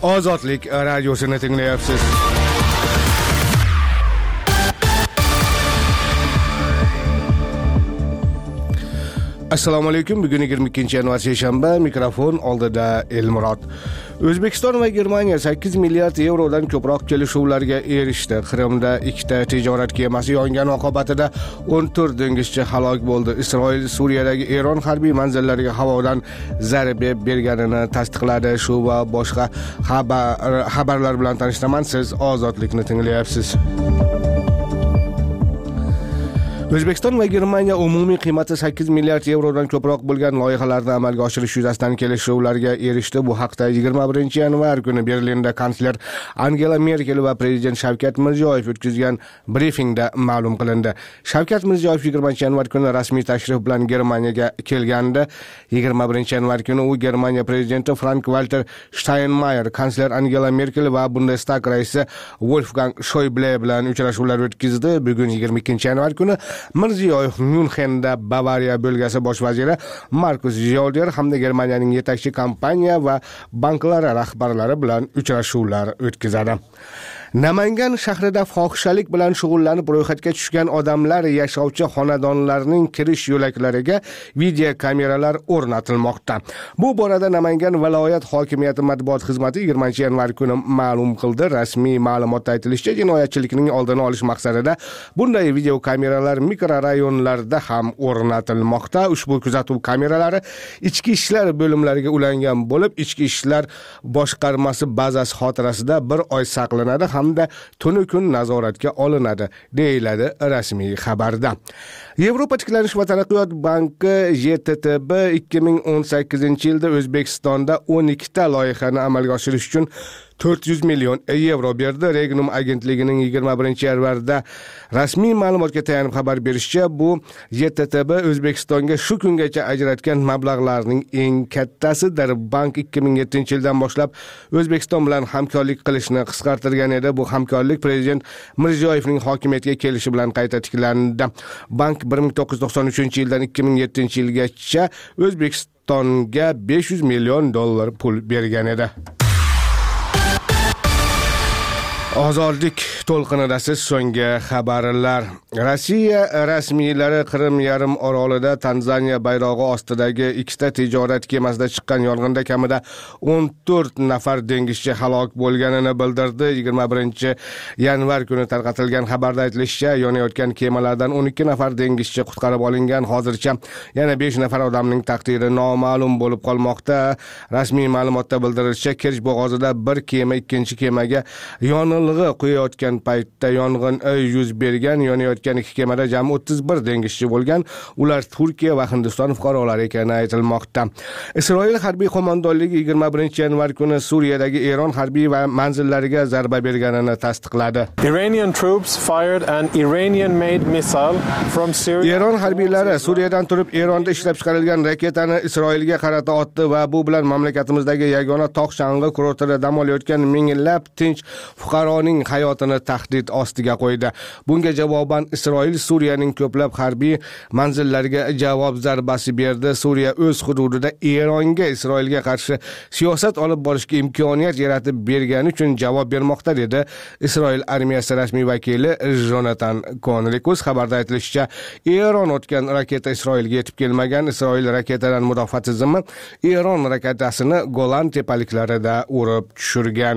Ozodlik radiosini tinglayapsiz. Assalomu alaykum. Bugun 22-yanvar seshanba, mikrofon oldida Elmurod. O'zbekiston va Germaniya 8 milliard yevrodan ko'proq kelishuvlarga erishdi. Qrimda ikkita tijorat kemasi yongani oqibatida 14 dengizchi halok bo'ldi. Isroil Suriyadagi Eron harbiy manzillariga havodan zarba berganini tasdiqladi. Shu va boshqa xabarlar bilan tanishlaman. Siz Ozodlikni tinglayapsiz. O'zbekiston va Germaniya umumiy qiymati 8 milliard yevrodan ko'proq bo'lgan loyihalarni amalga oshirish yuzasidan kelishuvlarga erishdi. Bu haqda 21-yanvar kuni Berlinda kansler Angela Merkel va prezident Shavkat Mirziyoyev o'tkazgan brifingda ma'lum qilindi. Shavkat Mirziyoyev 20-yanvar kuni rasmiy tashrif bilan Germaniyaga kelgandi. 21-yanvar kuni u Germaniya prezidenti Frank-Walter Steinmeier, kansler Angela Merkel va Bundestag raisi Wolfgang Schäuble bilan uchrashuvlar o'tkazdi. Bugun 22-yanvar kuni Mirziyoyev Myunxenda Bavariya bo'lgasi bosh vaziri Markus Söder hamda Germaniyaning yetakchi kompaniya va banklar rahbarlari bilan uchrashuvlar o'tkazadi. Namangan shahrida fohishalik bilan shug'ullanib ro'yxatga tushgan odamlar yashovchi xonadonlarning kirish yo'laklariga video kameralar o'rnatilmoqda. Bu borada Namangan viloyat hokimiyati matbuot xizmati 20-yanvar kuni ma'lum qildi. Rasmiy ma'lumotda aytilishicha, jinoyatchilikning oldini olish maqsadida bunday video kameralar mikrorayonlarda ham o'rnatilmoqda. Ushbu kuzatuv kameralari ichki ishlar bo'limlariga ulangan bo'lib, ichki ishlar boshqarmasi bazasi xotirasida bir oy saqlanadi hamda tuni kun nazoratga olinadi, deyiladi rasmiy xabarda. Yevropa tiklanish va taraqqiyot banki YTTB 2018-yilda O'zbekistonda 12 ta loyihani amalga oshirish uchun 400 million yevro berdi. Regnum agentligining 21-yanvarda rasmiy ma'lumotga tayanib xabar berishicha, bu YTTB O'zbekistonga shu kungacha ajratgan mablag'larning eng kattasidir. Bank 2007-yildan boshlab O'zbekiston bilan hamkorlik qilishni qisqartirgan edi. Bu hamkorlik prezident Mirziyoyevning hokimiyatga kelishi bilan qayta tiklandi. Bank 1993-yildan 2007-yilgacha O'zbekistonga 500 million dollar pul bergan edi. Ozodlik to'lqinidasiz so'nggi xabarlar. Rossiya rasmiylari Qrim yarim orolida Tanzaniya bayrog'i ostidagi ikkita tijorat kemasida chiqqan yong'inda kamida 14 nafar dengizchi halok bo'lganini bildirdi. 21-yanvar kuni tarqatilgan xabarda aytilishicha, yonayotgan kemalardan 12 nafar dengizchi qutqarib olingan. Hozircha yana 5 nafar odamning taqdiri noma'lum bo'lib qolmoqda. Rasmiy ma'lumotda bildirilishicha, Kerch bo'g'ozida bir kema ikkinchi kemaga yonilg'i qo'yayotgan paytda yong'in yuz bergan. Yonayotgan ikki kemada jami 31 dengizchi bo'lgan. Ular Turkiya va Hindiston fuqarolari ekani aytilmoqda. Isroil harbiy qo'mondonligi 21-yanvar kuni Suriyadagi Eron harbiy va manzillariga zarba berganini tasdiqladi. Iranian troops fired an Iranian-made missile from Syria. Eron harbiylari Suriyadan turib Eronda ishlab chiqarilgan raketani Isroilga qarata otdi va bu bilan mamlakatimizdagi yagona tog' shang'i kurortida dam olayotgan minglab tinch fuqaroning hayotini tahdid ostiga qo'ydi. Bunga javoban Isroil Suriyaning ko'plab harbiy manzillariga javob zarbasi berdi. Suriya o'z hududida Eronga Isroilga qarshi siyosat olib borishga imkoniyat yaratib bergani uchun javob bermoqda, dedi Isroil armiyasi rasmiy vakili Jonathan Conricus. Xabarda aytilishicha, Eron otgan raketa Isroilga yetib kelmagan. Isroil raketadan mudofaa tizimi Eron raketasini Golan tepaliklarida urib tushirgan.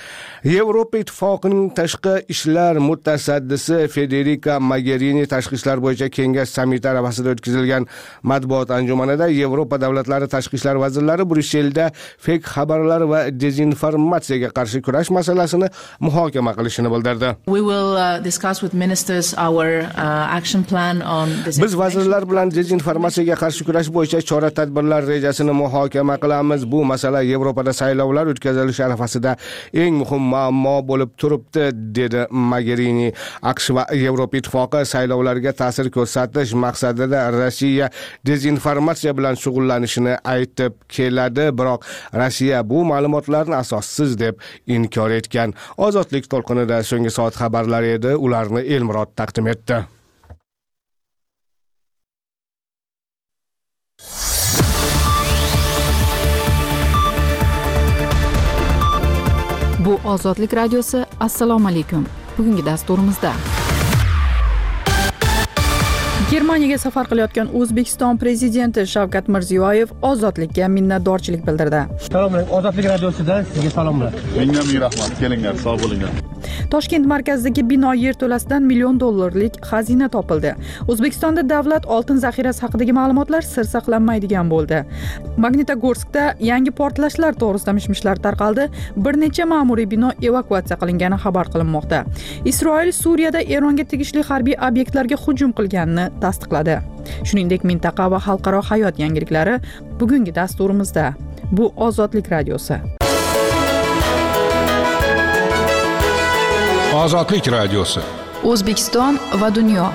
Yevropa Ittifoqining tashqi ishlar mutasaddisi Federica Mogherini tashqi ishlar bo'yicha kengash sammiti arafasida o'tkazilgan matbuot anjumanida Yevropa davlatlari tashqi ishlar vazirlari Bryusselda fake xabarlar va dezinformatsiyaga qarshi kurash masalasini muhokama qilishini bildirdi. We will discuss with ministers our action plan on this. Biz vazirlar bilan dezinformatsiyaga qarshi kurash bo'yicha chora-tadbirlar rejasini muhokama qilamiz. Bu masala Yevropada saylovlar o'tkazilishi arafasida eng muhim muammo bo'lib turibdi, dedi Mogherini. AQSh va Yevropa Ittifoqi saylovlarga ta'sir ko'rsatish maqsadida Rossiya dezinformatsiya bilan shug'ullanishini aytib keladi, biroq Rossiya bu ma'lumotlarni asossiz deb inkor etgan. Ozodlik to'lqinida so'nggi soat xabarlari edi. Ularni Elmurod taqdim etdi. Bu Ozodlik radiosi. Assalomu alaykum. Bugungi dasturimizda Germaniyaga safar qilayotgan O'zbekiston prezidenti Shavkat Mirziyoyev ozodlikka minnatdorchilik bildirdi. Assalomu alaykum. Ozodlik radiosidan sizga salomlar. Ming rahmat. Kelinglar, sog' bo'linglar. Toshkent markazidagi bino yerto'lasidan $1 million xazina topildi. O'zbekistonda davlat oltin zaxirasi haqidagi ma'lumotlar sir saqlanmaydigan bo'ldi. Magnitogorskda yangi portlashlar to'g'risida mish-mishlar tarqaldi. Bir necha ma'muriy bino evakuatsiya qilingani xabar qilinmoqda. Isroil Suriyada Eronga tegishli harbiy obyektlarga hujum qilganini tasdiqladi. Shuningdek, mintaqa va xalqaro hayot yangiliklari bugungi dasturimizda. Bu Ozodlik radiosi. Ozodlik radiosi. O'zbekiston va dunyo.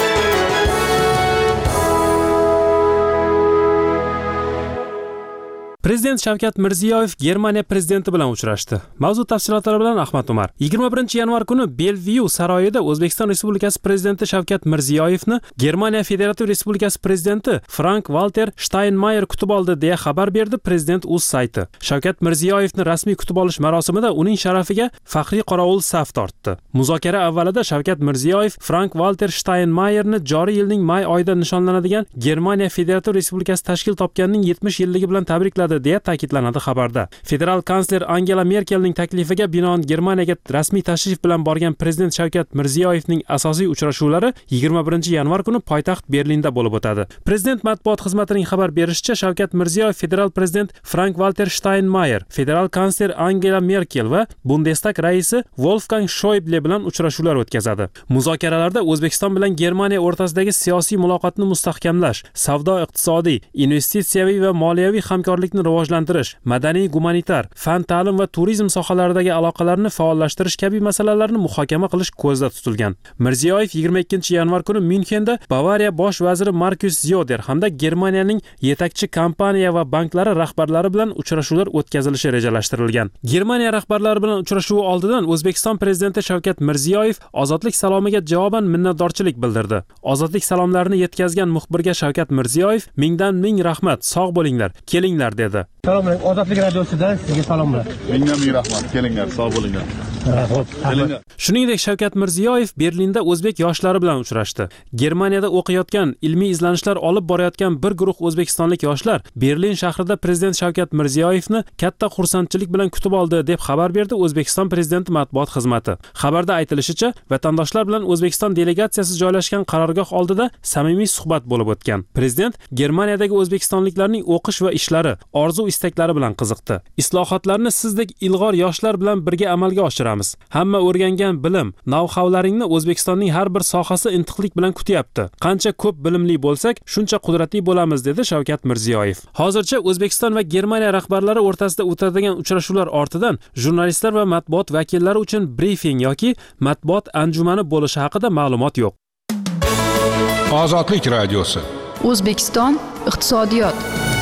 Prezident Shavkat Mirziyoyev Germaniya prezidenti bilan uchrashdi. Mavzu tafsilotlari bilan Ahmad Umar. 21-yanvar kuni Bellevue saroyida O'zbekiston Respublikasi prezidenti Shavkat Mirziyoyevni Germaniya Federativ Respublikasi prezidenti Frank-Walter Steinmeier kutib oldi deya xabar berdi prezident o'z sayti. Shavkat Mirziyoyevni rasmiy kutib olish marosimida uning sharafiga faxriy qorovul saf tortdi. Muzokara avvalida Shavkat Mirziyoyev Frank-Walter Steinmeierni joriy yilning may oyida nishonlanadigan Germaniya Federativ Respublikasi tashkil topganining 70 yilligi bilan tabrikladi deya ta'kidlanadi xabarda. Federal kansler Angela Merkelning taklifiga binoan Germaniyaga rasmiy tashrif bilan borgan prezident Shavkat Mirziyoyevning asosiy uchrashuvlari 21-yanvar kuni poytaxt Berlinda bo'lib o'tadi. Prezident matbuot xizmatining xabar berishicha, Shavkat Mirziyoyev federal prezident Frank-Walter Steinmeier, federal kansler Angela Merkel va Bundestag raisi Wolfgang Schäuble bilan uchrashuvlar o'tkazadi. Muzokaralarda O'zbekiston bilan Germaniya o'rtasidagi siyosiy muloqotni mustahkamlash, savdo-iqtisodiy, investitsiyaviy va moliyaviy hamkorlikni rivojlantirish, madaniy, gumanitar, fan, ta'lim va turizm sohalaridagi aloqalarni faollashtirish kabi masalalarni muhokama qilish ko'zda tutilgan. Mirziyoyev 22-yanvar kuni Myunxenda Bavariya bosh vaziri Markus Zyoder hamda Germaniyaning yetakchi kompaniya va banklari rahbarlari bilan uchrashuvlar o'tkazilishi rejalashtirilgan. Germaniya rahbarlari bilan uchrashuvi oldidan O'zbekiston prezidenti Shavkat Mirziyoyev ozodlik salomiga javoban minnatdorchilik bildirdi. Ozodlik salomlarini yetkazgan muxbirga Shavkat Mirziyoyev mingdan ming rahmat, sog' bo'linglar, kelinglar dedi. Assalomu alaykum. Ozodlik radiosidan sizga salomlar. Ming rahmat. Kelinglar, sog' bo'linglar. Shuningdek, Shavkat Mirziyoyev Berlinda o'zbek yoshlari bilan uchrashdi. Germaniyada o'qiyotgan, ilmiy izlanishlar olib borayotgan bir guruh o'zbekistonlik yoshlar Berlin shahrida prezident Shavkat Mirziyoyevni katta xursandchilik bilan kutib oldi deb xabar berdi O'zbekiston prezidenti matbuot xizmati. Xabarda aytilishicha, vatandoshlar bilan O'zbekiston delegatsiyasi joylashgan qarorgoh oldida samimiy suhbat bo'lib o'tgan. Prezident Germaniyadagi o'zbekistonliklarning o'qish va ishlari, orzu-istaklari bilan qiziqdi. Islohotlarni sizdek ilg'or yoshlar bilan birga amalga oshiramiz. Hamma o'rgangan bilim, know-howlaringni O'zbekistonning har bir sohasi intiqlik bilan kutyapti. Qancha ko'p bilimli bo'lsak, shuncha qudratli bo'lamiz dedi Shavkat Mirziyoyev. Hozircha O'zbekiston va Germaniya rahbarlari o'rtasida o'tadigan uchrashuvlar ortidan jurnalistlar va matbuot vakillari uchun brifing yoki matbuot anjumani bo'lishi haqida ma'lumot yo'q. Ozodlik radiosi. O'zbekiston iqtisodiyot.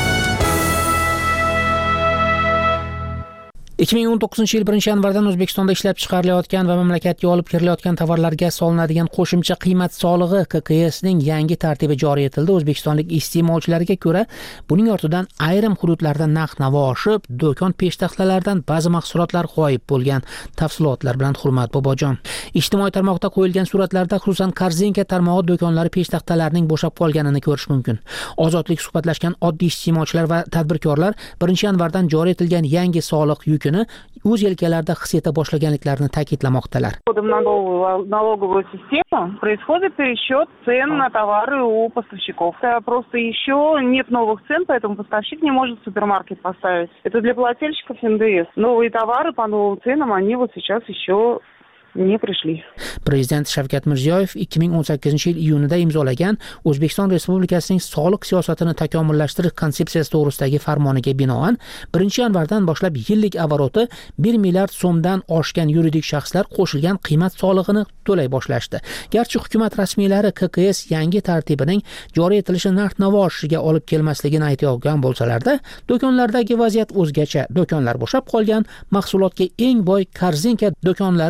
2019-yil 1-yanvardan O'zbekistonda ishlab chiqarilayotgan va mamlakatga olib kirilayotgan tovarlarga solinadigan qo'shimcha qiymat solig'i KKSning yangi tartibi joriy etildi. O'zbekistonlik iste'molchilarga ko'ra, buning ortidan ayrim hududlarda narx-navo oshib, do'kon peshtaxtalaridan ba'zi mahsulotlar g'oyib bo'lgan. Tafsilotlar bilan Hurmat Bobojon. Ijtimoiy tarmoqda qo'yilgan suratlarda xususan Korzinka tarmog'i do'konlari peshtaxtalarining bo'shab qolganini ko'rish mumkin. Ozodlik suhbatlashgan oddiy iste'molchilar va tadbirkorlar 1-yanvardan joriy etilgan yangi soliq yukini o'z yelkalarida his eta boshlaganliklarini ta'kidlamoqdalar. На новую налоговую систему происходит пересчет цен на товары у поставщиков. Просто еще нет новых цен, поэтому поставщик не может в супермаркет поставить. Это для плательщиков НДС. Новые товары по новым ценам, они вот сейчас еще не пришли. Prezident Shavkat Mirziyoyev 2018-yil iyunida imzolagan O'zbekiston Respublikasining soliq siyosatini takomillashtirish konsepsiyasi to'g'risidagi farmoniga binoan 1-yanvardan boshlab yillik avaroti 1 milliard so'mdan oshgan yuridik shaxslar qo'shilgan qiymat solig'ini to'lay boshlashdi. Garchi hukumat rasmiylari KKS yangi tartibining joriy etilishi narx-navo oshishiga olib kelmasligini aytayotgan bo'lsalarda, do'konlardagi vaziyat o'zgacha. Do'konlar bo'shab qolgan, mahsulotga eng boy Korzinka do'konlari peshtaxta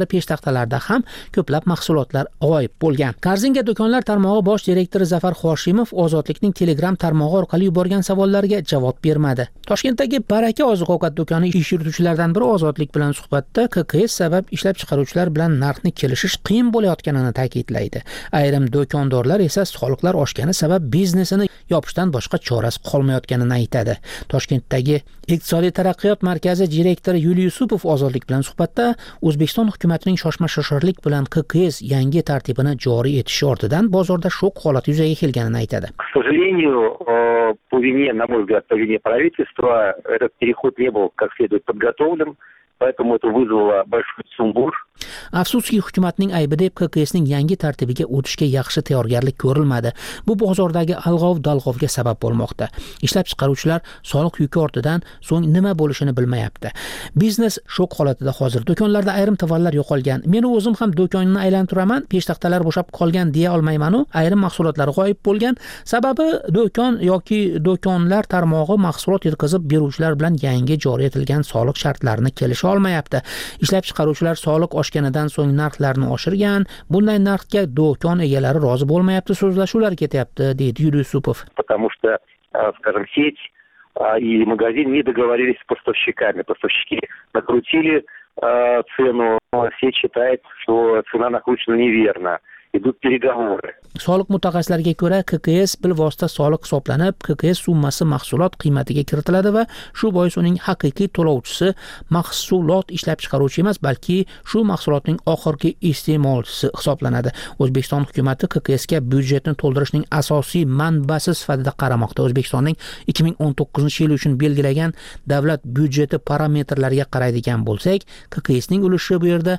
peshtaxtalarda ham ko'plab mahsulotlar g'oyib bo'lgan. Korzinka do'konlar tarmog'i bosh direktori Zafar Hoshimov Ozodlikning Telegram tarmog'i orqali yuborgan savollarga javob bermadi. Toshkentdagi Baraka oziq-ovqat do'koni ish yurituvchilaridan biri Ozodlik bilan suhbatda KKS sabab ishlab chiqaruvchilar bilan narxni kelishish qiyin bo'layotganini ta'kidlaydi. Ayrim do'kondorlar esa soliqlar oshgani sabab biznesini yopishdan boshqa chorasi qolmayotganini aytadi. Toshkentdagi Iqtisodiy taraqqiyot markazi direktori Yuliy Yusupov Ozodlik bilan suhbatda O'zbekiston hukumatining shoshma-shosharlik bilan KKS yangi tartibini joriy etishi ortidan bozorda shok holati yuzaga kelganini aytadi. К сожалению, по вине, на мой взгляд, по вине правительства, этот переход не был как следует подготовлен, поэтому это вызвало большой сумбур. Afsuski hukumatning aybi deb KKSning yangi tartibiga o'tishga yaxshi tayyorgarlik ko'rilmadi. Bu bozordagi alg'ov-dalg'ovga sabab bo'lmoqda. Ishlab chiqaruvchilar soliq yuki ortidan so'ng nima bo'lishini bilmayapti. Biznes shok holatida hozir. Do'konlarda ayrim tovarlar yo'qolgan. Men o'zim ham do'konni aylantiraman, peshtaxtalar bo'shab qolgan deya olmayman-u. Ayrim mahsulotlar g'oyib bo'lgan. Sababi do'kon yoki do'konlar tarmog'i mahsulot yetkazib beruvchilar bilan yangi joriy etilgan soliq shartlarini kelisha olmayapti. Ishlab chiqaruvchilar soliq oshganidan so'ng narxlarni oshirgan. Bunday narxga do'kon egalari rozi bo'lmayapti, so'zlashuvlar ketyapti, deydi Yuliy Yusupov. Потому что, скажем, сеть и магазин не договорились с поставщиками. Поставщики накрутили цену, но сеть считает, что цена накручена неверно. Идут переговоры. Soliq mutaxassislariga ko'ra, KKS bilvosita soliq hisoblanib, KKS summasi mahsulot qiymatiga kiritiladi va shu bois uning haqiqiy to'lovchisi mahsulot ishlab chiqaruvchi emas, balki shu mahsulotning oxirgi iste'molchisi hisoblanadi. O'zbekiston hukumatı KKSga byudjetni to'ldirishning asosiy manbasi sifatida qaramoqda. O'zbekistonning 2019-yil uchun belgilagan davlat byudjeti parametrlariga qaraydigan bo'lsak, KKSning ulushi bu yerda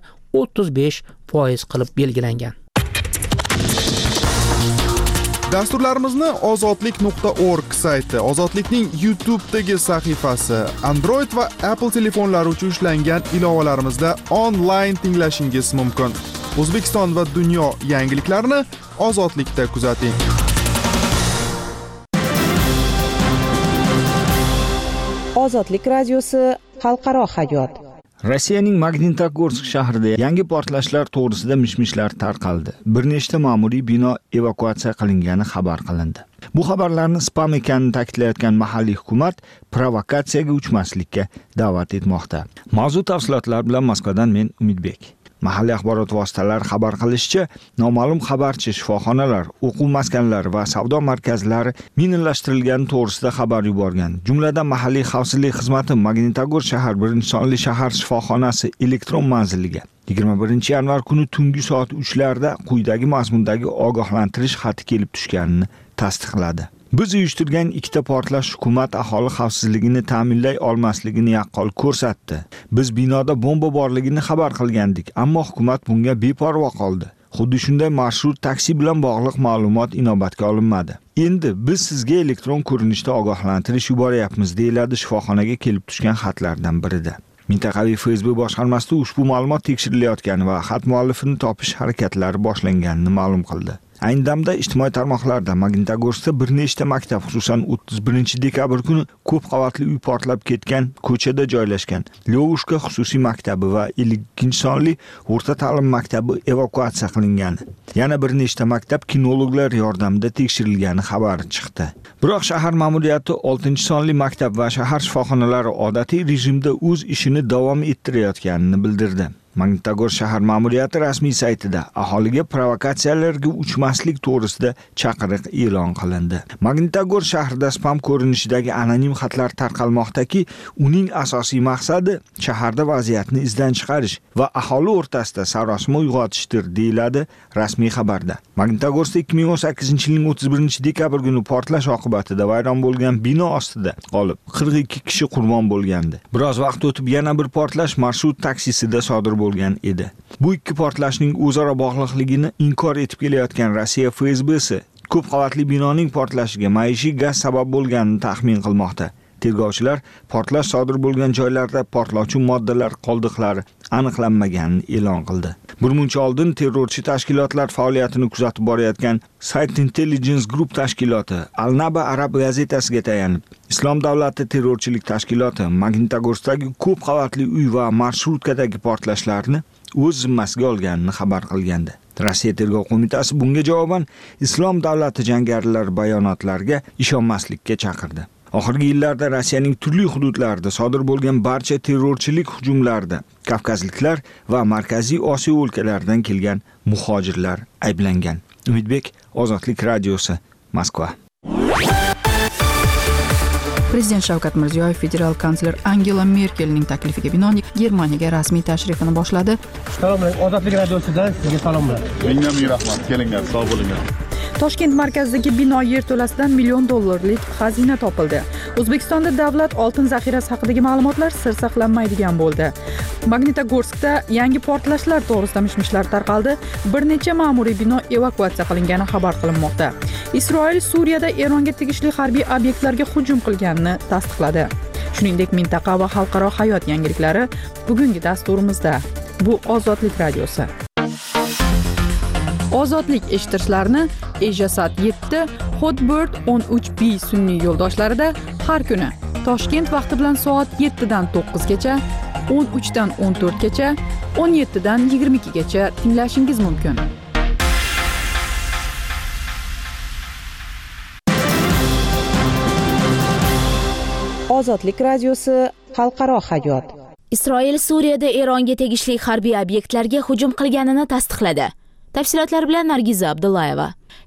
35% qilib belgilangan. Dasturlarimizni ozodlik.org sayti, Ozodlikning YouTube'dagi sahifasi, Android va Apple telefonlari uchun ishlangan ilovalarimizda onlayn tinglashingiz mumkin. O'zbekiston va dunyo yangiliklarini Ozodlikda kuzating. Ozodlik radiosi xalqaro hayot. Rossiyaning Magnitogorsk shahrida yangi portlashlar to'g'risida mishmishlar tarqaldi. Bir nechta ma'muriy bino evakuatsiya qilingani xabar qilindi. Bu xabarlarni spam ekanini ta'kidlayotgan mahalliy hukumat provokatsiyaga uchmaslikka da'vat etmoqda. Mavzu tafsilotlar bilan Moskvadan men Umidbek. Mahalliy axborot vositalari xabar qilishicha, noma'lum xabarchi shifoxonalar, o'quv maskanlari va savdo markazlari minalashtirilgani to'g'risida xabar yuborgan. Jumladan mahalliy xavfsizlik xizmati Magnitogorsk shahar 1-sonli shahar shifoxonasi elektron manziliga 21 yanvar kuni tungi soat 3larda quyidagi mazmundagi ogohlantirish xati kelib tushganini tasdiqladi. Biz uyushtirgan ikkita portlash hukumat aholi xavfsizligini ta'minlay olmasligini yaqqol ko'rsatdi. Biz binoda bomba borligini xabar qilgandik, ammo hukumat bunga beparvo qoldi. Xuddi shunday marshrut taksi bilan bog'liq ma'lumot inobatga olinmadi. Endi biz sizga elektron ko'rinishda ogohlantirish yuboryapmiz, deyiladi shifoxonaga kelib tushgan xatlardan birida. Mintaqaviy Facebook boshqarmasida ushbu ma'lumot tekshirilayotgani va xat muallifini topish harakatlari boshlanganini ma'lum qildi. Ayni damda ijtimoiy tarmoqlarda Magnitogorskda bir nechta maktab, xususan 31-dekabr kuni ko'p qavatli uy portlab ketgan ko'chada joylashgan Lyovushka xususiy maktabi va 50-sonli o'rta ta'lim maktabi evakuatsiya qilingan. Yana bir nechta maktab kinologlar yordamida tekshirilgani xabari chiqdi. Biroq shahar ma'muriyati 6-sonli maktab va shahar shifoxonalari odatiy rejimda o'z ishini davom ettirayotganini bildirdi. Magnitogorsk shahar ma'muriyati rasmiy saytida aholiga provokatsiyalarga uchmaslik to'g'risida chaqiriq e'lon qilindi. Magnitogorsk shahrida spam ko'rinishidagi anonim xatlar tarqalmoqdaki, uning asosiy maqsadi shaharda vaziyatni izdan chiqarish va aholi o'rtasida sarosima uyg'otishdir, deyiladi rasmiy xabarda. Magnitogorskda 2018-yilning 31-dekabr kuni portlash oqibatida vayron bo'lgan bino ostida qolib 42 kishi qurbon bo'lgandi. Biroz vaqt o'tib yana bir portlash marshrut taksisida sodir bo'lgan edi. Bu ikki portlashning o'zaro bog'liqligini inkor etib kelayotgan Rossiya FSBsi ko'p qavatli binoning portlashiga maishiy gaz sabab bo'lganini taxmin qilmoqda. Tergovchilar portlash sodir bo'lgan joylarda portlovchi moddalar qoldiqlari aniqlanmaganini e'lon qildi. Bir muncha oldin terrorchi tashkilotlar faoliyatini kuzatib borayotgan Site Intelligence Group tashkiloti Al-Naba arab gazetasiga tayanib, Islom davlati terrorchilik tashkiloti Magnitogorskdagi ko'p qavatli uy va marshrutkadagi portlashlarni o'z zimmasiga olganini xabar qilgandi. Rossiya tergov qo'mitasi bunga javoban Islom davlati jangarilari bayonotlariga ishonmaslikka chaqirdi. Oxirgi yillarda Rossiyaning turli hududlarida sodir bo'lgan barcha terrorchilik hujumlarida Kavkazliklar va Markaziy Osiyo o'lkalaridan kelgan muhojirlar ayblangan. Umidbek, Ozodlik radiosi, Moskva. Prezident Shavkat Mirziyoyev federal kansler Angela Merkelning taklifiga binoan Germaniyaga rasmiy tashrifini boshladi. Assalomu alaykum. Ozodlik radiosidan sizga salomlar. Mingdan ming rahmat. Kelinglar, sog' bo'linglar. Toshkent markazidagi bino yerto'lasidan $1 million xazina topildi. O'zbekistonda davlat oltin zaxirasi haqidagi ma'lumotlar sir saqlanmaydigan bo'ldi. Magnitogorskda yangi portlashlar to'g'risida mishmishlar tarqaldi. Bir necha ma'muriy bino evakuatsiya qilingani xabar qilinmoqda. Isroil Suriyada Eronga tegishli harbiy obyektlarga hujum qilganini tasdiqladi. Shuningdek, mintaqa va xalqaro hayot yangiliklari bugungi dasturimizda. Bu Ozodlik radiosi. Ozodlik eshittirishlarni Ejasat 7, Hotbird 13B sun'iy yo'ldoshlarida har kuni Toshkent vaqti bilan soat 7 dan 9 gacha, 13 dan 14 gacha, 17 dan 22 gacha tinglashingiz mumkin. Ozodlik radiosi xalqaro hayot. Isroil Suriyada Eronga tegishli harbiy obyektlarga hujum qilganini tasdiqladi. Tafsilotlar bilan Nargiza Abdullayeva.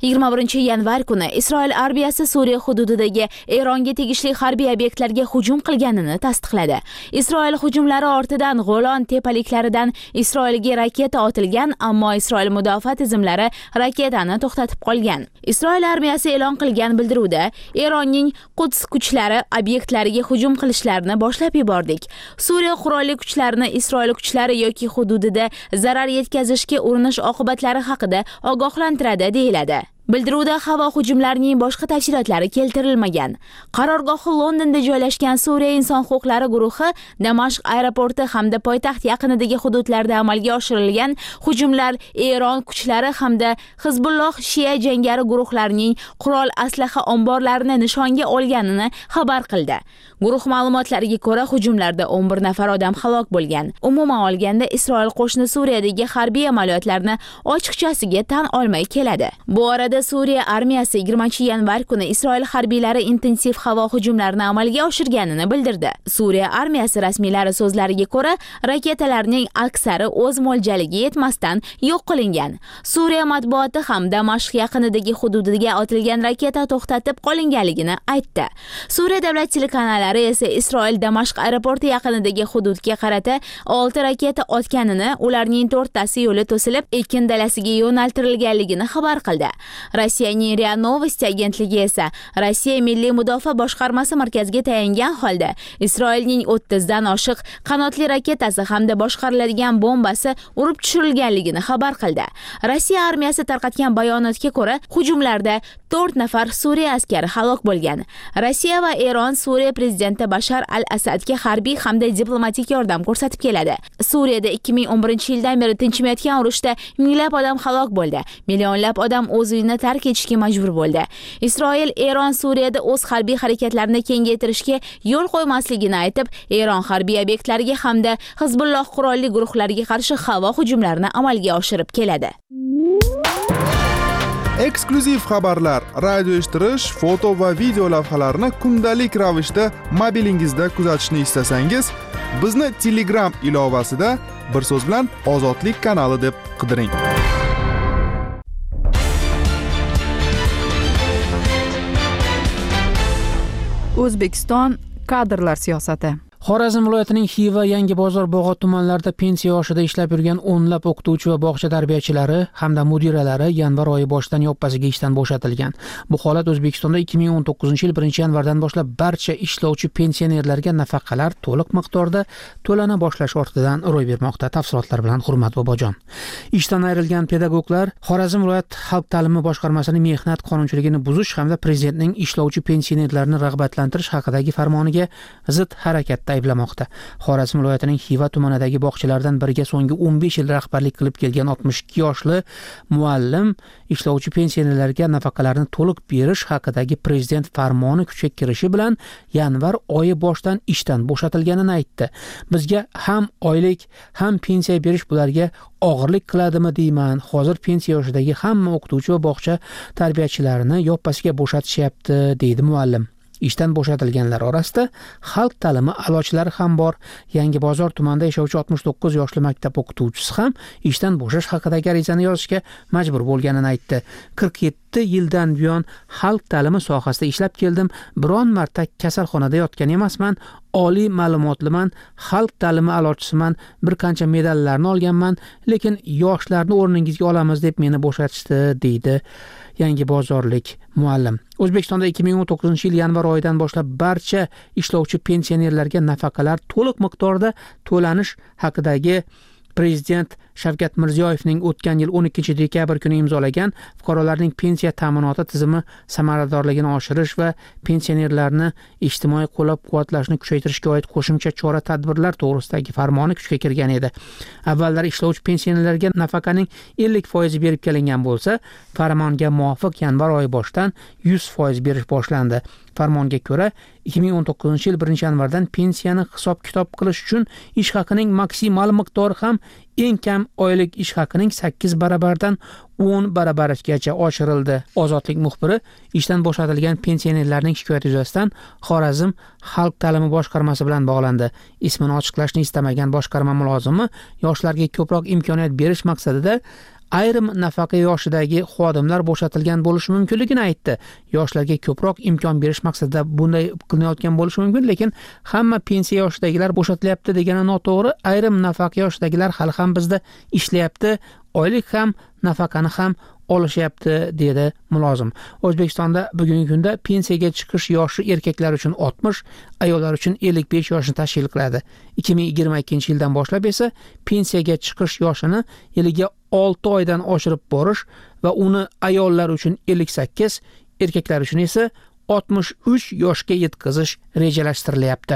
21 yanvar kuni Isroil armiyasi Suriya hududidagi Eronga tegishli harbiy obyektlarga hujum qilganini tasdiqladi. Isroil hujumlari ortidan Golan tepaliklaridan Isroilga raketa otilgan, ammo Isroil mudofaa tizimlari raketani to'xtatib qolgan. Isroil armiyasi e'lon qilgan bildiruvda Eronning Quds kuchlari obyektlariga hujum qilishlarini boshlab yubordik. Suriya qurolli kuchlarini Isroil kuchlari yoki hududida zarar yetkazishga urinish oqibatlari haqida ogohlantiradi deyiladi. Bildiruvda havo hujumlarining boshqa tafsilotlari keltirilmagan. Qarorgohi Londonda joylashgan Suriya inson huquqlari guruhi Damashq aeroporti hamda poytaxt yaqinidagi hududlarda amalga oshirilgan hujumlar Eron kuchlari hamda Hizbulloh Shia jangari guruhlarining qurol aslaha omborlarini nishonga olganini xabar qildi. Guruh ma'lumotlariga ko'ra, hujumlarda 11 nafar odam halok bo'lgan. Umuman olganda Isroil qo'shni Suriyadagi harbiy amaliyotlarni ochiqchasiga tan olmay keladi. Bu orada Suriya armiyasi 20 yanvar kuni Isroil harbiylari intensiv havo hujumlarini amalga oshirganini bildirdi. Suriya armiyasi rasmiylari so'zlariga ko'ra, raketalarning aksari o'z mo'ljaliga yetmasdan yo'q qilingan. Suriya matbuoti ham Damashq yaqinidagi hududiga otilgan raketa to'xtatib qolinganligini aytdi. Suriya davlat telekanallari esa Isroil Damashq aeroporti yaqinidagi hududga qarata 6 raketa otganini, ularning 4tasi yo'li to'silib, ekin dalasiga yo'naltirilganligini xabar qildi. Rossiyaning RIA Novosti agentligi esa Rossiya Milliy mudofaa boshqarmasi markaziga tayangan holda Isroilning 30 dan oshiq qanotli raketasi hamda boshqariladigan bombasi urib tushirilganligini xabar qildi. Rossiya armiyasi tarqatgan bayonotga ko'ra, hujumlarda 4 nafar Suriya askari halok bo'lgan. Rossiya va Eron Suriya prezidenti Bashar al-Asadga harbiy hamda diplomatik yordam ko'rsatib keladi. Suriyada 2011-yildan beri tinchimayotgan urushda minglab odam halok bo'ldi. Millionlab odam o'z uyini tark etishga majbur bo'ldi. Isroil Eron Suriyada o'z harbiy harakatlarini kengaytirishga yo'l qo'ymasligini aytib, Eron harbiy obyektlariga hamda Hizbulloh qurolli guruhlariga qarshi havo hujumlarini amalga oshirib keladi. Eksklyuziv xabarlar, radio eshittirish, foto va video lavhalarni kundalik ravishda mobilingizda kuzatishni istasangiz, bizni Telegram ilovasida bir so'z bilan Ozodlik kanali deb qidiring. O'zbekiston kadrlar siyosati. Xorazm viloyatining Xiva, Yangi bozor, Bog'ot tumanlarida pensiya yoshida ishlab yurgan o'nlab o'qituvchi va bog'cha tarbiyachilari hamda mudiralari yanvar oyi boshidan yoppasiga ishdan bo'shatilgan. Bu holat O'zbekistonda 2019-yil 1-yanvardan boshlab barcha ishlovchi pensionerlarga nafaqalar to'liq miqdorda to'lana boshlash ortidan ro'y bermoqda. Tafsilotlar bilan Hurmat Bobojon. Ishdan ayrilgan pedagoglar Xorazm viloyat xalq ta'limi boshqarmasining mehnat qonunchiligini buzish hamda prezidentning ishlovchi pensionerlarni rag'batlantirish haqidagi farmoniga zid harakatda ayblamoqda. Xorazm viloyatining Xiva tumanidagi bog'chalardan biriga so'nggi 15 yil rahbarlik qilib kelgan 62 yoshli muallim ishlovchi pensionerlarga nafaqalarni to'liq berish haqidagi prezident farmoni kuchga kirishi bilan yanvar oyi boshidan ishdan bo'shatilganini aytdi. Bizga ham oylik, ham pensiya berish bularga og'irlik qiladimi deyman. Hozir pensiya yoshidagi hamma o'qituvchi va bog'cha tarbiyachilarini yoppasiga bo'shatishyapti, deydi muallim. Ishdan bo'shatilganlar orasida xalq ta'limi a'lochilari ham bor. Yangi bozor tumanida yashovchi 69 yoshli maktab o'qituvchisi ham ishdan bo'shash haqidagi arizani yozishga majbur bo'lganini aytdi. 47 yildan buyon xalq ta'limi sohasida ishlab keldim. Biron marta kasalxonada yotgan emasman. Oliy ma'lumotliman, xalq ta'limi a'lochisiman, bir qancha medallarni olganman, lekin yoshlarni o'rningizga olamiz deb meni bo'shatishdi, deydi yangi bozorlik muallim. O'zbekistonda 2019-yil yanvar oyidan boshlab barcha ishlovchi pensionerlarga nafaqalar to'liq miqdorda to'lanish haqidagi Prezident Shavkat Mirziyoyevning o'tgan yil 12 dekabr kuni imzolagan fuqarolarning pensiya ta'minoti tizimi samaradorligini oshirish va pensionerlarni ijtimoiy qo'llab-quvvatlashni kuchaytirishga oid qo'shimcha chora-tadbirlar to'g'risidagi farmoni kuchga kirgan edi. Avvallari ishlovchi pensionerlarga nafaqaning 50% berib kelingan bo'lsa, farmonga muvofiq yanvar oyi boshidan 100% berish boshlandi. Farmonga ko'ra 2019-yil 1-yanvardan pensiyani hisob-kitob qilish uchun ish haqining maksimal miqdori ham eng kam oylik ish haqining 8 barabardan 10 barabargacha oshirildi. Ozodlik muxbiri ishdan bo'shatilgan pensionerlarning shikoyati yuzasidan Xorazm xalq ta'limi boshqarmasi bilan bog'landi. Ismini ochiqlashni istamagan boshqarma mulozimi yoshlarga ko'proq imkoniyat berish maqsadida ayrim nafaqa yoshidagi xodimlar bo'shatilgan bo'lishi mumkinligini aytdi. Yoshlarga ko'proq imkon berish maqsadida bunday qilinayotgan bo'lishi mumkin, lekin hamma pensiya yoshidagilar bo'shatilyapti degani noto'g'ri. Ayrim nafaqa yoshidagilar hali ham bizda ishlayapti, oylik ham, nafaqani ham olishyapti, dedi mulozim. O'zbekistonda bugungi kunda pensiyaga chiqish yoshi erkaklar uchun 60, ayollar uchun 55 yoshni tashkil qiladi. 2022-yildan boshlab esa pensiyaga chiqish yoshini yiliga 6 oydan oshirib borish va uni ayollar uchun 58, erkaklar uchun esa 63 yoshga yetkazish rejalashtirilyapti.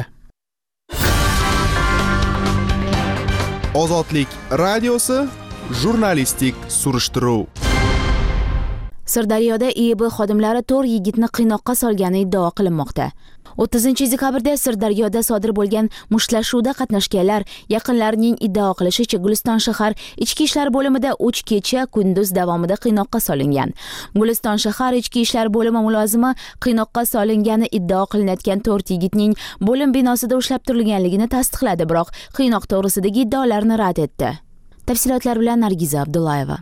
Ozodlik radiosi jurnalistik surishtiruv. Sirdaryoda IIB xodimlari 4 yigitni qiynoqqa solgani iddao qilinmoqda. 30-dekabrda Sirdaryoda sodir bo'lgan mushtlashuvda qatnashganlar yaqinlarining iddao qilishicha Guliston shahar ichki ishlar bo'limida 3 kecha kunduz davomida qiynoqqa solingan. Guliston shahar ichki ishlar bo'limi mulozimi qiynoqqa solingani iddao qilinayotgan 4 yigitning bo'lim binosida ushlab turilganligini tasdiqladi, biroq qiynoq to'g'risidagi iddaolarni rad etdi. Tafsilotlar bilan Nargiza Abdullayeva.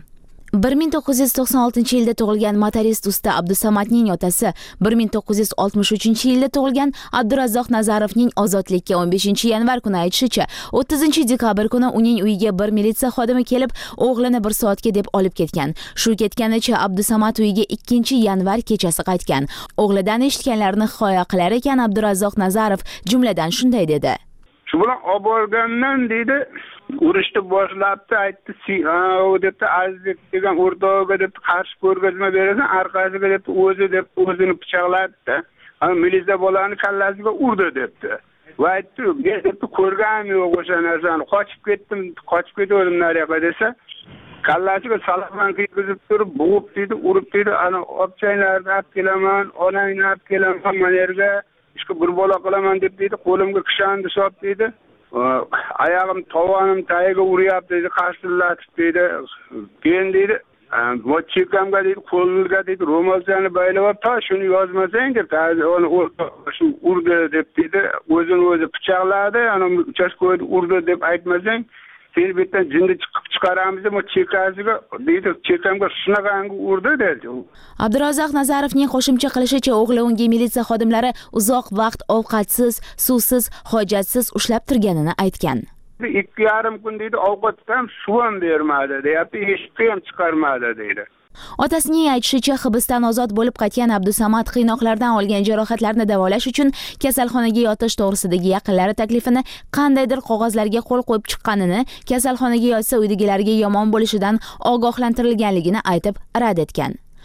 1996-yilda tug'ilgan motorist usta Abdusamatning otasi 1963-yilda tug'ilgan Abdurazzoq Nazarovning ozodlikka 15-yanvar kuni aytishicha, 30-dekabr kuni uning uyiga bir militsiya xodimi kelib, o'g'lini 1 soatga deb olib ketgan. Shu ketganicha Abdusamat uyiga 2-yanvar kechasi qaytgan. O'g'lidan eshitganlarini hikoya qilar ekan Abdurazzoq Nazarov jumladan shunday dedi. Shu bilan olib borgandan deydi, urushni boshlabdi, aytdi, o debdi, Azizbek degan o'rtog'iga debdi, qarshi ko'rgazma berasan, orqasiga debdi, o'zini pichoqlatdi. Militsiya bolani kallasiga urdi debdi. Va aytdi, men debdi, ko'rganim yo'q o'sha narsani, qochib ketdim nariyoqqa desa, kallasiga salomon qiyg'izib turib, bo'g'ib deydi, urib deydi, ana obchanglarni olib kelaman, onangni olib kelaman, mana yerga ishga bir bola qilaman deb deydi, qo'limga kishanni solib deydi. Ayağım tovanım tayiga uryapti deydi, qarshilatib deydi. Keyin deydi, chekamga deydi, qo'lga deydi, ro'molchani baylab, ta shuni yozmasang deb, uni shu urdi deb deydi, o'zini o'zi pichoqladi, ana uchastkada urdi deb aytmasang, seni bu yerdan jinni chiqaramiz deb chekasiga deydi, chekamga shunaqangi urdi dedi. Abdurazzoq Nazarovning qo'shimcha qilishicha, o'g'li unga militsiya xodimlari uzoq vaqt ovqatsiz, suvsiz, hojatsiz ushlab turganini aytgan. 2,5 kun deydi, ovqatdan suv ham bermadi deyapti, eshikka ham chiqarmadi deydi. Otasining aytishicha, hibsdan ozod bo'lib qaytgan Abdusamat qiynoqlardan olgan jarohatlarni davolash uchun kasalxonaga yotish to'g'risidagi yaqinlari taklifini qandaydir qog'ozlarga qo'l qo'yib chiqqanini, kasalxonaga yotsa uydagilarga yomon bo'lishidan ogohlantirilganligini aytib rad etgan.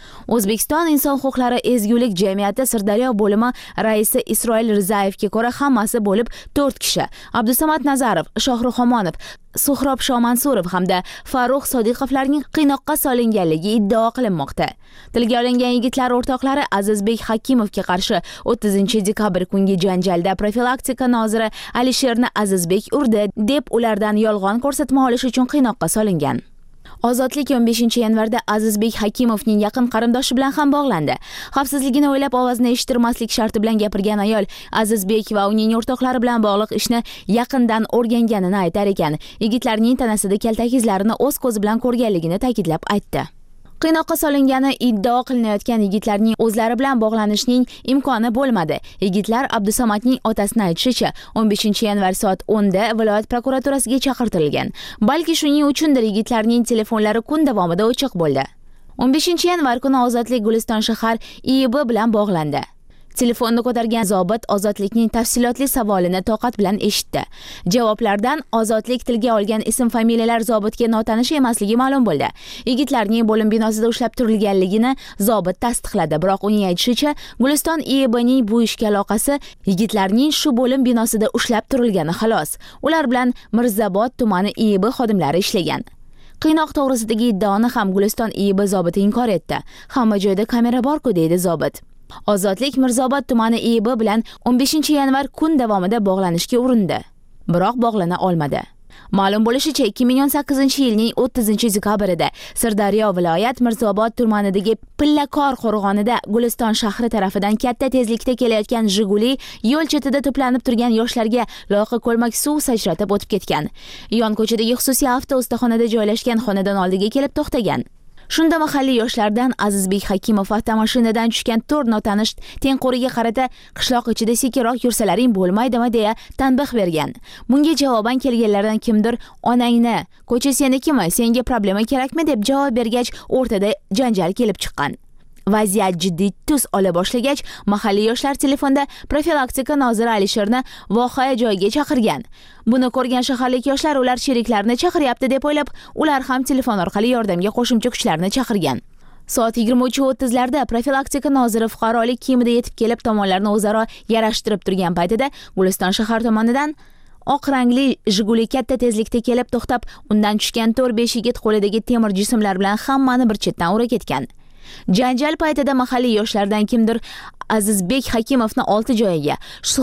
O'zbekiston inson huquqlari ezgulik jamiyati Sirdaryo bo'limi raisi Isroil Rizayevga ko'ra hammasi bo'lib 4 kishi: Abdusamad Nazarov, Shohrux Xomonov, Suhrob Shomansurov hamda Farruh Sodiqovlarning qiynoqqa solinganligi iddao qilinmoqda. Tilga olingan yigitlar o'rtoqlari Azizbek Hakimovga qarshi 30-dekabr kungi janjalda profilaktika noziri Alisherni Azizbek urdi deb ulardan yolg'on ko'rsatma olish uchun qiynoqqa solingan. Ozodlik 15-yanvarda Azizbek Hakimovning yaqin qarindoshi bilan ham bog'landi. Xavfsizligini o'ylab ovozni eshittirmaslik sharti bilan gapirgan ayol Azizbek va uning o'rtoqlari bilan bog'liq ishni yaqindan o'rganganini aytar ekan. Yigitlarning tanasida kaltak izlarini o'z ko'zi bilan ko'rganligini ta'kidlab aytdi. Qiynoqqa solingani iddao qilinayotgan yigitlarning o'zlari bilan bog'lanishning imkoni bo'lmadi. Yigitlar Abdusamadning otasini aytishicha 15-yanvar soat 10 da viloyat prokuraturasiga chaqirtirilgan. Balki shuning uchundir yigitlarning telefonlari kun davomida o'chiq bo'ldi. 15-yanvar kuni Ozodlik Guliston shahar IIB bilan bog'landi. Telefonni ko'targan zobit Ozodlikning tafsilotli savolini toqat bilan eshitdi. Javoblardan Ozodlik tilga olgan ism-familiyalar zobitga notanish emasligi ma'lum bo'ldi. Yigitlarning bo'lim binosida ushlab turilganligini zobit tasdiqladi, biroq uning aytishicha, Guliston IIBning bu ishga aloqasi yigitlarning shu bo'lim binosida ushlab turilgani xolos. Ular bilan Mirzobod tumani IIB xodimlari ishlagan. Qiynoq to'g'risidagi iddaoni ham Guliston IIB zobiti inkor etdi. Hamma joyda kamera bor-ku, deydi zobit. Ozodlik Mirzobod tumani IIB bilan 15-yanvar kun davomida bog'lanishga urindi, biroq bog'lana olmadi. Ma'lum bo'lishicha, 2018-yilning 30-dekabrida Sirdaryo viloyat Mirzobod tumanidagi Pillakor qo'rg'onida Guliston shahri tarafidan katta tezlikda kelayotgan Jiguli yo'l chetida to'planib turgan yoshlarga loyqa ko'lmak suv sachratib o'tib ketgan. Yon ko'chadagi xususiy avto ustaxonada joylashgan xonadon oldiga kelib to'xtagan. Shunda mahalliy yoshlardan Azizbek Hakimov avtomashinadan tushgan 4 notanish tengquriga qarata qishloq ichida sekinroq yursalaring bo'lmaydimi deya tanbeh bergan. Bunga javoban kelganlardan kimdir onangni, ko'cha senikimi, senga problema kerakmi deb javob bergach, o'rtada janjal kelib chiqqan. Vaziyat jiddiy tus ola boshlagach, mahalliy yoshlar telefonda profilaktika noziri Alisherni voqea joyiga chaqirgan. Buni ko'rgan shaharlik yoshlar ular sheriklarini chaqiryapti deb o'ylab, ular ham telefon orqali yordamga qo'shimcha kuchlarni chaqirgan. Soat 23:30larda profilaktika noziri fuqarolik kiyimida yetib kelib, tomonlarni o'zaro yarashtirib turgan paytida Guliston shahar tomonidan oq rangli Jiguli katta tezlikda kelib to'xtab, undan tushgan 4-5 yigit qo'lidagi temir jismlar bilan hammani bir chetdan ura ketgan. Janjal paytida mahalliy yoshlardan kimdir Azizbek Hakimovni olti joyiga,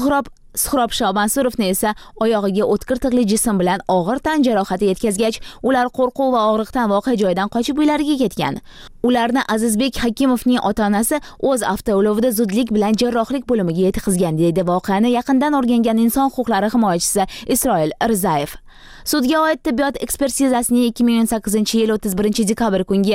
Suhrob Shomansurovni esa oyog'iga o'tkir tig'li jism bilan og'ir tan jarohati yetkazgach, ular qo'rquv va og'riqdan voqea joyidan qochib uylariga ketgan. Ularni Azizbek Hakimovning ota-onasi o'z avtoulovida zudlik bilan jarrohlik bo'limiga yetkazgan, deydi voqeani yaqindan o'rgangan inson huquqlari himoyachisi Isroil Rizayev. Sudga oid tibbiyot ekspertizasining 2018-yil 31-dekabr kungi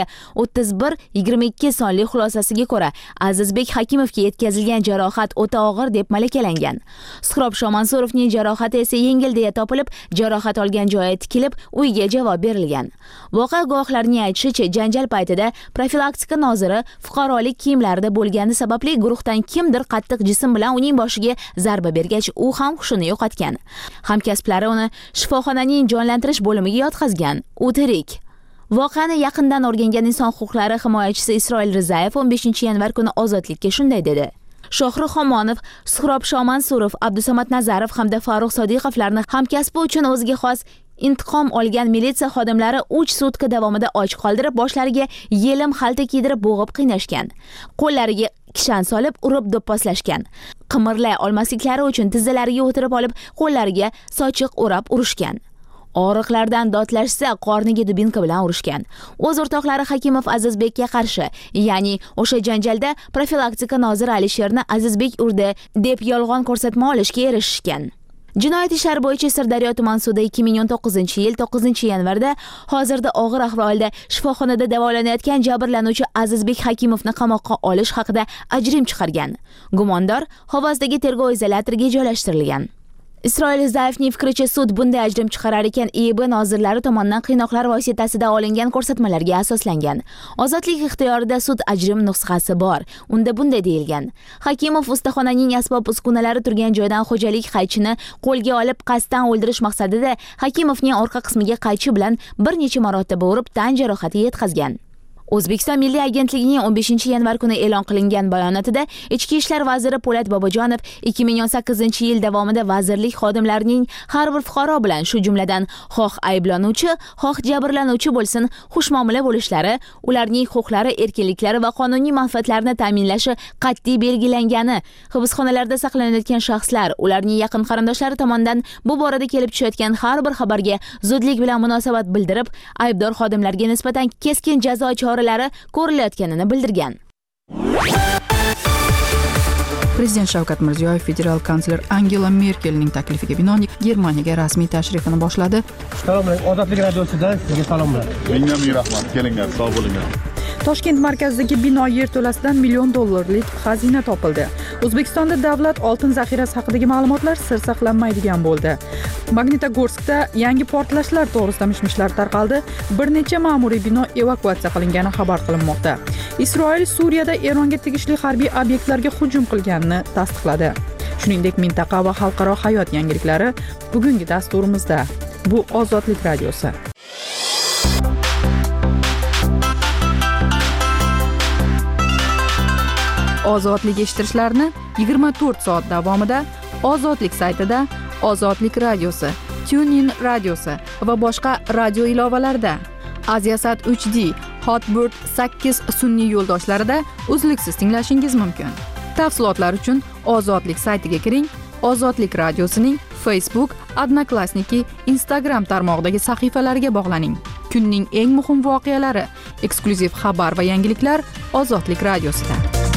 31-22 sonli xulosasiga ko'ra, Azizbek Hakimovga yetkazilgan jarohat o'ta og'ir deb malakalangan. Suhrob Shomansurovning jarohati esa yengil deya topilib, jarohat olgan joyi tikilib, uyiga javob berilgan. Voqea guvohlarining aytishicha, janjal paytida profilaktika noziri fuqarolik kiyimlarida bo'lgani sababli guruhdan kimdir qattiq jism bilan uning boshiga zarba bergach, u ham hushini yo'qotgan. Hamkasblari uni shifoxonaning jonlantirish bo'limiga yotqazgan. U tirik. Voqeani yaqindan o'rgangan inson huquqlari himoyachisi Isroil Rizayev 15-yanvar kuni Ozodlikka shunday dedi: Shohrux Xomonov, Suhrob Shomansurov, Abdusamad Nazarov hamda Farruh Sodiqovlarni hamkasbi uchun o'ziga xos intiqom olgan militsiya xodimlari 3 sutka davomida och qoldirib, boshlariga yelim xalta kiydirib bo'g'ib qiynashgan. Qo'llariga kishan solib urib do'pposlashgan. Qimirlay olmasliklari uchun tizzalariga o'tirib olib, qo'llariga sochiq o'rab urishgan. Og'riqlardan dodlashsa, qorniga dubinka bilan urishgan. O'z o'rtoqlari Hakimov Azizbekka qarshi, ya'ni o'sha janjalda profilaktika noziri Alisherni Azizbek urdi deb yolg'on ko'rsatma olishga erishishgan. Jinoyat ishlari bo'yicha Sirdaryo tuman sudi 2019-yil 9-yanvarda hozirda og'ir ahvolda shifoxonada davolanayotgan jabrlanuvchi Azizbek Hakimovni qamoqqa olish haqida ajrim chiqargan. Gumondor Xovazdagi tergov izolyatoriga joylashtirilgan. Isroil Rizayevning fikricha, sud bunday ajrim chiqarar ekan IIB nozirlari tomonidan qiynoqlar vositasida olingan ko'rsatmalarga asoslangan. Ozodlik ixtiyorida sud ajrim nusxasi bor. Unda bunday deyilgan: Hakimov ustaxonaning asbob-uskunalari turgan joydan xo'jalik qaychini qo'lga olib, qasddan o'ldirish maqsadida Hakimovning orqa qismiga qaychi bilan bir necha marotaba urib, tan jarohati yetkazgan. O'zbekiston Milliy agentligining 15-yanvar kuni e'lon qilingan bayonotida Ichki ishlar vaziri Po'lat Bobojonov 2018-yil davomida vazirlik xodimlarining har bir fuqaro bilan, shu jumladan xoh ayblanuvchi, xoh jabrlanuvchi bo'lsin, xushmuomala bo'lishlari, ularning huquqlari, erkinliklari va qonuniy manfaatlarini ta'minlashi qat'iy belgilangani, hibsxonalarda saqlanayotgan shaxslar, ularning yaqin qarindoshlari tomonidan bu borada kelib tushayotgan har bir xabarga zudlik bilan munosabat bildirib, aybdor xodimlarga nisbatan keskin jazo choralari ko'rilayotganini bildirgan. Prezident Shavkat Mirziyoyev federal kansler Angela Merkelning taklifiga binoan Germaniyaga rasmiy tashrifini boshladi. Salom, Ozodlik radiosidan sizga salomlar. Mingdan ming rahmat. Kelinglar, sog' bo'linglar. Toshkent markazidagi bino yerto'lasidan $1 million xazina topildi. O'zbekistonda davlat oltin zaxirasi haqidagi ma'lumotlar sir saqlanmaydigan bo'ldi. Magnitogorskda yangi portlashlar to'g'risida mishmishlar tarqaldi. Bir necha ma'muriy bino evakuatsiya qilingani xabar qilinmoqda. Isroil Suriyada Eronga tegishli harbiy obyektlarga hujum qilganini tasdiqladi. Shuningdek, mintaqa va xalqaro hayot yangiliklari bugungi dasturimizda. Bu Ozodlik radiosi. Ozodlik eshittirishlarni 24 soat davomida Ozodlik saytida, Ozodlik radiosi, TuneIn radiosi va boshqa radio ilovalarida, Aziasat 3D, Hotbird 8 sun'iy yo'ldoshlarida uzluksiz tinglashingiz mumkin. Tafsilotlar uchun Ozodlik saytiga kiring. Ozodlik radiosining Facebook, Odnoklassniki, Instagram tarmog'idagi sahifalariga bog'laning. Kunning eng muhim voqealari, eksklyuziv xabar va yangiliklar Ozodlik radiosida.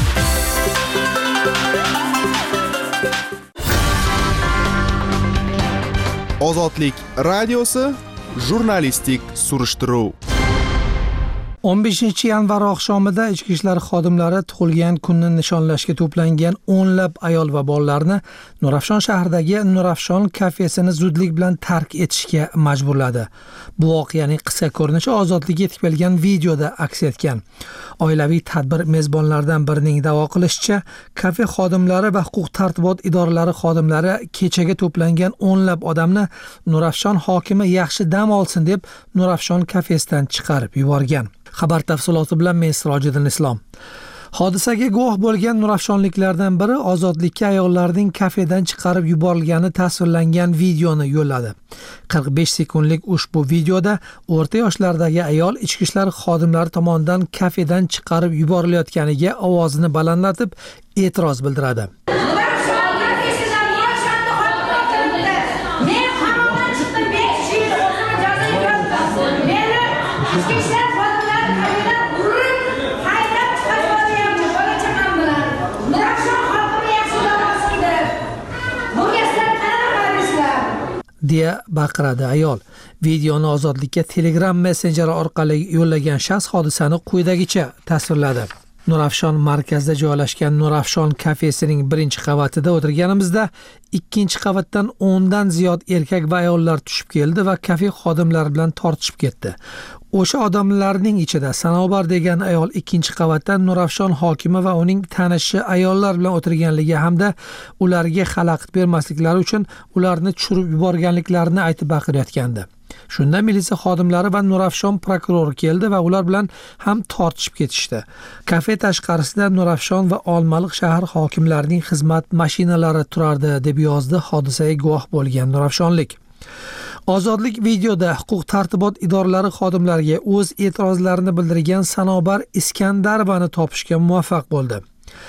Ozodlik radiosi jurnalistik surishtiruv. 15-yanvar oqshomida ichki ishlar xodimlari tug'ilgan kunni nishonlashga to'plangan o'nlab ayol va bolalarni Nurafshon shahridagi Nurafshon kafesini zudlik bilan tark etishga majburladi. Bu voqeaning qisqa ko'rinishi Ozodlikka yetib kelgan videoda aks etgan. Oilaviy tadbir mezbonlaridan birining da'vo qilishicha, kafe xodimlari va huquq-tartibot idoralari xodimlari kechaga to'plangan o'nlab odamni Nurafshon hokimi yaxshi dam olsin deb Nurafshon kafesidan chiqarib yuborgan. Xabar tafsiloti bilan men Sirojiddin Islom. Hodisaga guvoh bo'lgan nurafshonliklardan biri Ozodlikka ayollarning kafedan chiqarib yuborilgani tasvirlangan videoni yo'lladi. 45 sekundlik ushbu videoda o'rta yoshlardagi ayol ichki ishlar xodimlari tomonidan kafedan chiqarib yuborilayotganiga ovozini balandlatib e'tiroz bildiradi. deya baqiradi ayol. Videoni Ozodlikka Telegram messenjeri orqali yo'llagan shaxs hodisani quyidagicha tasvirladi. Nurafshon markazida joylashgan Nurafshon kafesining 1-qavatida o'tirganimizda 2-qavatdan 10 dan ziyod erkak va ayollar tushib keldi va kafe xodimlari bilan tortishib ketdi. O'sha odamlarning ichida Sanobar degan ayol 2-qavatdan Nurafshon hokimi va uning tanishi ayollar bilan o'tirganligi hamda ularga xalaqit bermasliklari uchun ularni tushirib yuborganliklarini aytib baqirayotgandi. Shunda militsiya xodimlari va Nurafshon prokurori keldi va ular bilan ham tortishib ketishdi. Kafe tashqarisida Nurafshon va Olmaliq shahar hokimlarining xizmat mashinalari turardi deb yozdi hodisaga guvoh bo'lgan nurafshonlik. Ozodlik videoda huquq-tartibot idoralari xodimlariga o'z e'tirozlarini bildirgan Sanobar Iskandarovani topishga muvaffaq bo'ldi.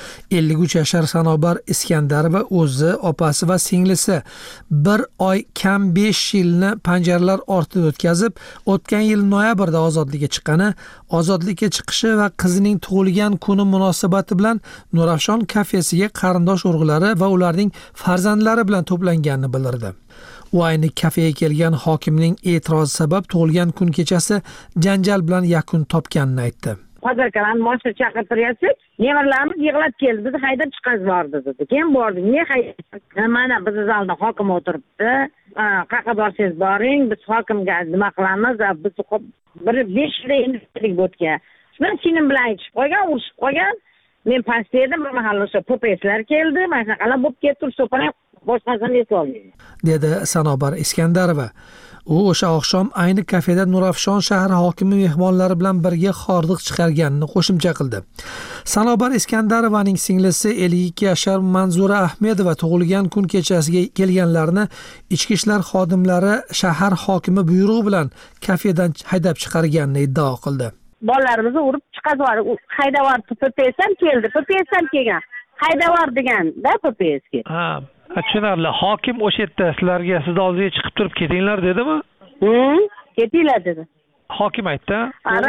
53 yashar Sanobar Iskandarova o'zi, opasi va singlisi 1 oy kam 5 yilni panjaralar ortida o'tkazib, o'tgan yil noyabrda ozodlikka chiqqani, ozodlikka chiqishi va qizining tug'ilgan kuni munosabati bilan Nurafshon kafesiga qarindosh urug'lari va ularning farzandlari bilan to'planganini bildirdi. U ayni kafega kelgan hokimning e'tirozi sabab tug'ilgan kun kechasi janjal bilan yakun topganini aytdi. Hozirkalarni moshina chaqirtiryapsiz, nevarlarimiz yig'lab keldi, bizni haydab chiqarib yubordi dedi. Keyin bordik, ne haydab? Mana bizni zalda hokim o'tiribdi. Qayerga borsangiz boring, biz hokimga nima qilamiz? Biz bir 5 yil endi o'tgan. Shundan chinim bilan aytib qo'ygan, urishib qo'ygan. Men pastda edim, bir mahalla o'sha popeslar keldi, mana shunaqalar bo'lib ketdi, so'pana boshqasini eslolmaydi, dedi Sanobar Iskandarova. U o'sha oqshom ayni kafeda Nurafshon shahri hokimi mehmonlari bilan birga hordiq chiqarganini qo'shimcha qildi. Sanobar Iskandarovaning singlisi 52 yashar Manzura Ahmedova tug'ilgan kun kechasiga kelganlarni ichki ishlar xodimlari shahar hokimi buyrug'i bilan kafedan haydab chiqarganini iddao qildi. Bolalarimizni urib chiqazib, haydavor PPS ham keldi. PPS ham kelgan. Haydavor deganda PPSga. Ha, tushunarli. Hokim o'sha yerda sizlarga siz oldingizga chiqib turib ketinglar dedimi? Ketinglar dedi. Hokim aytdi.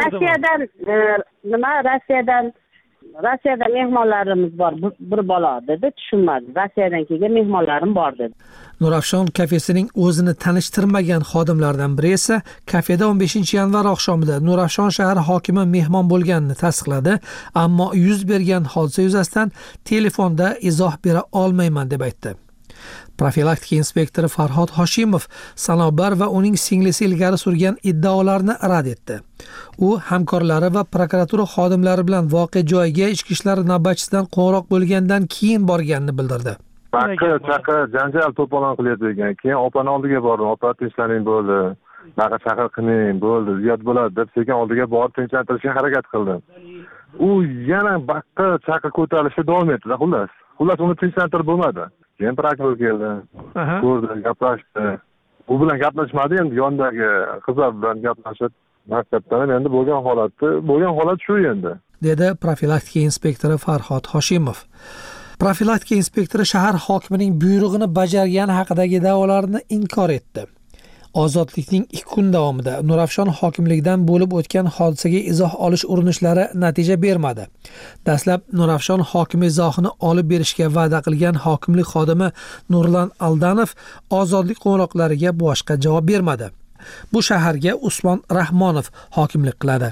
Rossiyadan mehmonlarimiz bor. Bir bola dedi, tushunmadi. Rossiyadan kelgan mehmonlarim bor dedi. Nurafshon kafesining o'zini tanishtirmagan xodimlardan biri esa kafeda 15-yanvar oqshomida Nurafshon shahar hokimi mehmon bo'lganini tasdiqladi, ammo yuz bergan hodisa yuzasidan telefonda izoh bera olmayman deb aytdi. Profilaktika inspektori Farhod Hoshimov Sanobar va uning singlisi ilgari surgan iddaolarni rad etdi. U hamkorlari va prokuratura xodimlari bilan voqea joyiga ichki ishlar navbatchisidan qo'ng'iroq bo'lgandan keyin borganini bildirdi. Chaqa janjal to'polon qilayotgan. Keyin opani oldiga bordim. Opa tinchlaning bo'ldi. Chaqir qiling, bo'ldi, ziyod bo'ladi deb sekin oldiga borib tinchlantirishga harakat qildim. U yana baqqa chaqa ko'tarishda davom etdi, xullas uni tinchlantirib bo'lmadi. Keyin prokuror keldi. Ko'rdi, gaplashdi. U bilan gaplashmadi, endi yondagi qizlar bilan gaplashib, maktabdan endi bo'lgan holat shu endi, dedi profilaktika inspektori Farhod Hoshimov. Profilaktika inspektori shahar hokimining buyrug'ini bajargani haqidagi da'volarni inkor etdi. Ozodlikning 2 kun davomida Nurafshon hokimligidan bo'lib o'tgan hodisaga izoh olish urinishlari natija bermadi. Dastlab Nurafshon hokimi izohini olib berishga va'da qilgan hokimlik xodimi Nurlan Aldanov ozodlik qo'ng'iroqlariga boshqa javob bermadi. Bu shaharga Usmon Rahmonov hokimlik qiladi.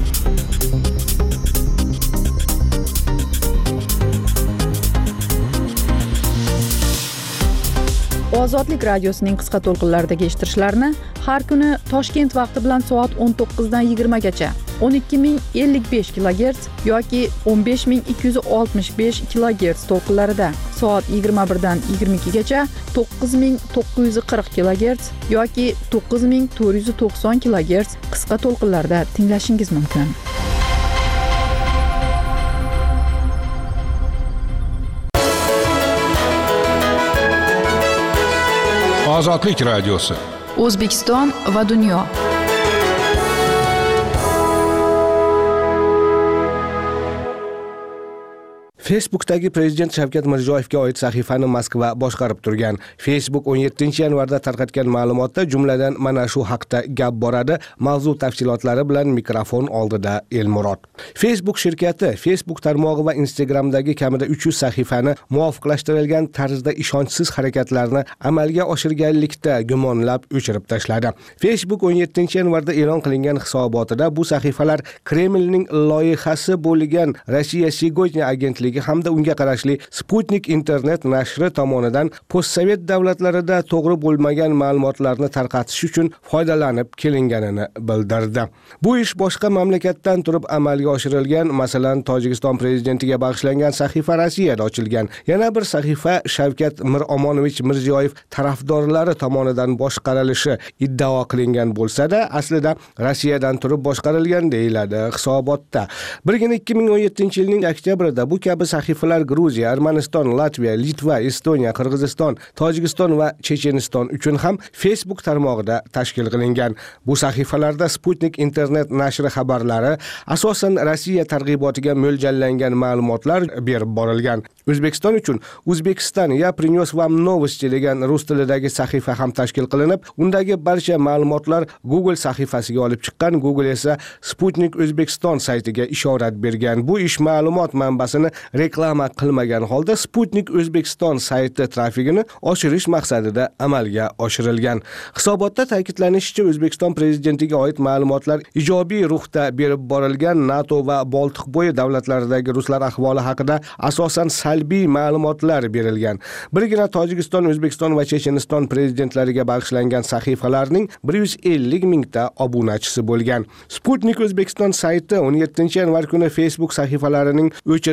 Ozodlik radiosining qisqa to'lqinlaridagi eshittirishlarni har kuni Toshkent vaqti bilan soat 19 dan 20 gacha 12055 kHz yoki 15265 kHz to'lqinlarida, soat 21 dan 22 gacha 9940 kHz yoki 9490 kHz qisqa to'lqinlarda tinglashingiz mumkin. Ozodlik radiosi. O'zbekiston va dunyo. Facebook'dagi prezident Shavkat Mirziyoyevga oid sahifani Moskva boshqarib turgan. Facebook 17-yanvarda tarqatgan ma'lumotda jumladan mana shu haqda gap boradi. Mavzu tafsilotlari bilan mikrofon oldida Elmurod. Facebook shirkati Facebook tarmog'i va Instagramdagi kamida 300 sahifani muvofiqlashtirilgan tarzda ishonchsiz harakatlarni amalga oshirganlikda gumonlab o'chirib tashladi. Facebook 17-yanvarda e'lon qilingan hisobotida bu sahifalar Kremlning loyihasi bo'lgan Rossiya Sigochniy agentligi hamda unga qarashli Sputnik internet nashri tomonidan postsovet davlatlarida to'g'ri bo'lmagan ma'lumotlarni tarqatish uchun foydalanib kelinganini bildirdi. Bu ish boshqa mamlakatdan turib amalga oshirilgan, masalan, Tojikiston prezidentiga bag'ishlangan sahifa Rossiyada ochilgan. Yana bir sahifa Shavkat Miromonovich Mirziyoyev tarafdorlari tomonidan boshqarilishi iddao qilingan bo'lsa-da, aslida Rossiyadan turib boshqarilgan deyiladi hisobotda. Birgina 2017-yilning oktyabrida bu kabi sahifalar Gruziya, Armaniston, Latviya, Litva, Estoniya, Qirg'iziston, Tojikiston va Checheniston uchun ham Facebook tarmog'ida tashkil qilingan. Bu sahifalarda Sputnik internet nashri xabarlari asosan Rossiya targ'ibotiga mo'ljallangan ma'lumotlar berib borilgan. O'zbekiston uchun Uzbekistan ya Prinyos vam Novosti degan rus tilidagi sahifa ham tashkil qilinib, undagi barcha ma'lumotlar Google sahifasiga olib chiqqan. Google esa Sputnik O'zbekiston saytiga ishorat bergan. Bu ish ma'lumot manbasini reklama qilmagan holda Sputnik O'zbekiston sayti trafigini oshirish maqsadida amalga oshirilgan. Hisobotda ta'kidlanishicha, O'zbekiston prezidentiga oid ma'lumotlar ijobiy ruhda berib borilgan. NATO va Boltiqbo'yi davlatlaridagi ruslar ahvoli haqida asosan salbiy ma'lumotlar berilgan. Birgina Tojikiston, O'zbekiston va Checheniston prezidentlariga bag'ishlangan sahifalarning 150 mingta obunachisi bo'lgan. Sputnik O'zbekiston sayti 17-yanvar kuni Facebook sahifalarining o'chirilishiga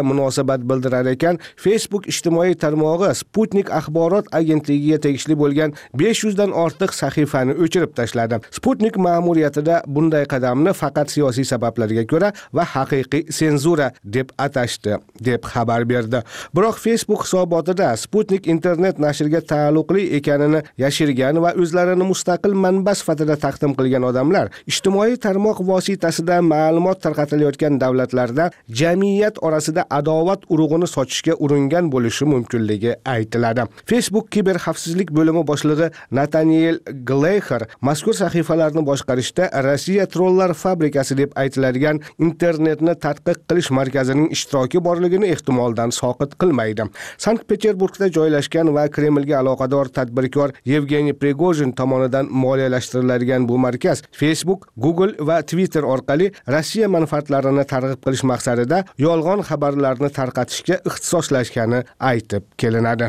munosabat bildirar ekan, Facebook ijtimoiy tarmog'i Sputnik axborot agentligiga tegishli bo'lgan 500 dan ortiq sahifani o'chirib tashladi. Sputnik ma'muriyatida bunday qadamni faqat siyosiy sabablarga ko'ra va haqiqiy senzura deb atashdi, deb xabar berdi. Biroq Facebook hisobotida Sputnik internet nashriga taalluqli ekanini yashirgan va o'zlarini mustaqil manba sifatida taqdim qilgan odamlar ijtimoiy tarmoq vositasida ma'lumot tarqatilayotgan davlatlarda jamiyat orasida adovat urug'ini sochishga uringan bo'lishi mumkinligi aytiladi. Facebook kiber xavfsizlik bo'limi boshlig'i Nathaniel Gleicher mazkur sahifalarni boshqarishda Rossiya trollar fabrikasi deb aytiladigan internetni tadqiq qilish markazining ishtiroki borligini ehtimoldan soqit qilmaydi. Sankt-Peterburgda joylashgan va Kremlga aloqador tadbirkor Yevgeniy Prigojin tomonidan moliyalashtiriladigan bu markaz Facebook, Google va Twitter orqali Rossiya manfaatlarini targ'ib qilish maqsadida yolg'on xabarlarni tarqatishga ixtisoslashgani aytib kelinadi.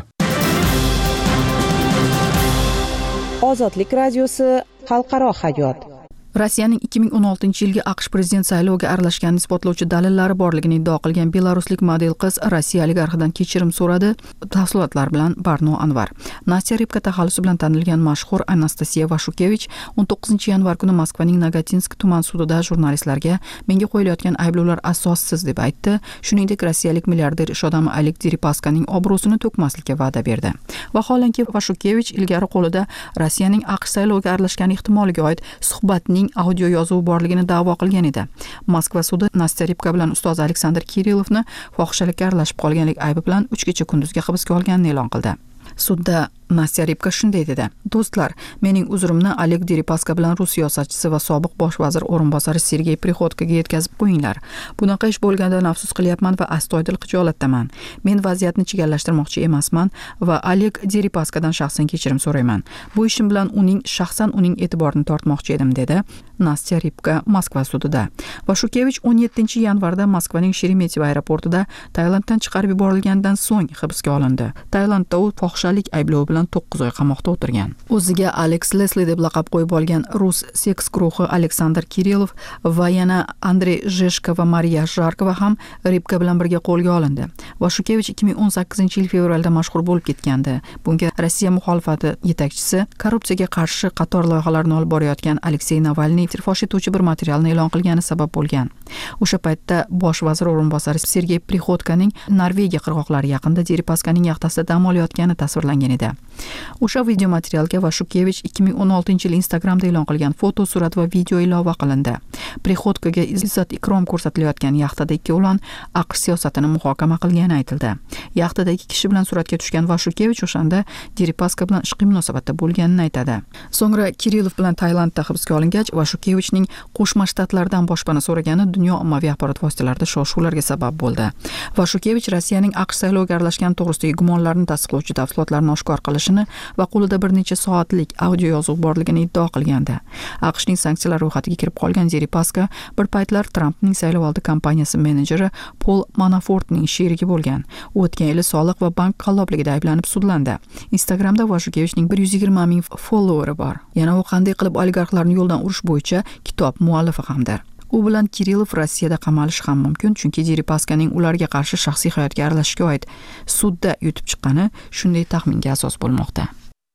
Ozodlik radiosi xalqaro hayot. Rossiyaning 2016-yilgi AQSh prezident sayloviga aralashganini isbotlovchi dalillari borligini iddao qilgan belaruslik model qiz Rossiya oligarxidan kechirim so'radi. Tafsilotlar bilan Barno Anvar. Nastya Ribka taxallusi bilan tanilgan mashhur Anastasiya Vashukevich 19-yanvar kuni Moskvaning Nagotinsk tuman sudida jurnalistlarga menga qo'yilayotgan ayblovlar asossiz deb aytdi. Shuningdek, rossiyalik milliarder ish odami Oleg Deripaskaning obro'sini to'kmaslikka va'da berdi. Vaholanki Vashukevich ilgari qo'lida Rossiyaning AQSh sayloviga aralashgani ehtimoliga oid suhbatning audio yozuvi borligini da'vo qilgan edi. Moskva sudi Nastya Ribka bilan ustoz Aleksandr Kirillovni fohishalikka aralashib qolganlik aybi bilan 3 kecha kunduzga hibsga olganini e'lon qildi. Sudda Nastya Ribka shunday dedi: "Do'stlar, mening uzrimni Oleg Deripaska bilan Rus siyosatchisi va sobiq bosh vazir o'rinbosari Sergey Prihodkoga yetkazib qo'yinglar. Bunaqa ish bo'lgandan afsus qilyapman va astoydil xijolatdaman. Men vaziyatni chigallashtirmoqchi emasman va Oleg Deripaskadan shaxsan kechirim so'rayman. Bu ishim bilan shaxsan uning e'tiborini tortmoqchi edim", dedi Nastya Ribka Moskva sudida. Vashukevich 17-yanvarda Moskvaning Sheremetyevo aeroportida Tailanddan chiqarib yuborilgandan so'ng hibsga olindi. Tailandda u fohishalik ayblovi bilan 9 oy qamoqda o'tirgan. O'ziga Alex Leslie deb laqab qo'yib olgan rus seks guruhi Aleksandr Kirillov va yana Andrey Zheshko va Mariya Zharkova ham Ribka bilan birga qo'lga olindi. Vashukevich 2018-yil fevralda mashhur bo'lib ketgandi. Bunga Rossiya muxolifati yetakchisi korrupsiyaga qarshi qator loyihalarni olib borayotgan Aleksey Navalniy fosh etuvchi bir materialni e'lon qilgani sabab bo'lgan. O'sha paytda bosh vazir o'rinbosari Sergey Prihodkoning Norvegiya qirg'oqlari yaqinida Deripaskaning yaxtasida dam olayotgani tasvirlangan edi. O'sha video materialga Vashukevich 2016-yil Instagramda e'lon qilgan foto, surat va video ilova qilindi. Prihodkoga izzat ikrom ko'rsatilayotgan yaxtada ikkovlon AQSh siyosatini muhokama qilgani aytildi. Yaxtadagi kishi bilan suratga tushgan Vashukevich o'shanda Deripaska bilan ishqiy munosabatda bo'lganini aytadi. So'ngra Kirillov bilan Tailandda hibsga olingach, Vashukevichning Qo'shma Shtatlardan boshpana so'ragani dunyo ommaviy axborot vositalarida shov-shuvlarga sabab bo'ldi. Vashukevich Rossiyaning AQSh sayloviga aralashgani to'g'risidagi gumonlarni tasdiqlovchi tafsilotlarni oshkor qilishini va qo'lida bir necha soatlik audio yozuv borligini iddao qilgandi. AQShning sanksiyalar ro'yxatiga kirib qolgan Deripaska bir paytlar Trumpning saylovoldi kampaniyasi menejeri Paul Manafortning sherigi bo'lgan. U o'tgan yili soliq va bank qallobligida ayblanib sudlandi. Instagramda Vashukevichning 120 ming followeri bor. Yana u qanday qilib oligarxlarni yo'ldan urish bo'yicha kitob muallifi hamdir. U bilan Kirillov Rossiyada qamalishi ham mumkin, chunki Deripaskaning ularga qarshi shaxsiy hayotga aralashishga oid sudda yutib chiqqani shunday taxminga asos bo'lmoqda.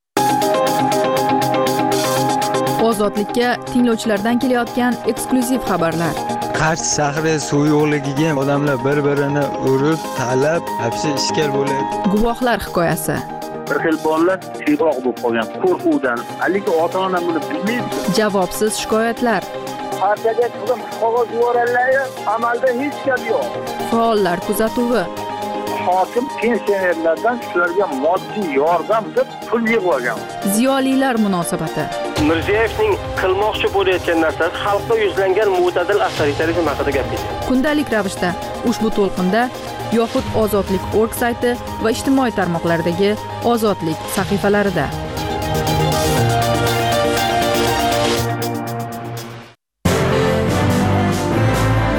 Ozodlikka tinglovchilardan kelayotgan eksklyuziv xabarlar. Qarshi shahri suv yo'qligiga odamlar bir-birini urib, talab, hapsi ishkal bo'ladi. Guvohlar hikoyasi. Bir xil bolalar siyroq bo'lib qolgan qo'rquvdan. Haligi ota-ona buni bilmaydi. Javobsiz shikoyatlar. Partiyaga qilib qog'oz yuborganlar, amalda hech gap yo'q. Faollar kuzatuvi. Hokim pensionerlardan shularga moddiy yordam deb pul yig'ib olgan. Ziyolilar munosabati. Mirziyoyevning qilmoqchi bo'layotgan narsasi xalqqa yuzlangan mo'tadil avtoritarizm haqida gapirdi. Kundalik ravishda ushbu to'lqinda yoxud ozodlik.org sayti va ijtimoiy tarmoqlardagi ozodlik sahifalarida.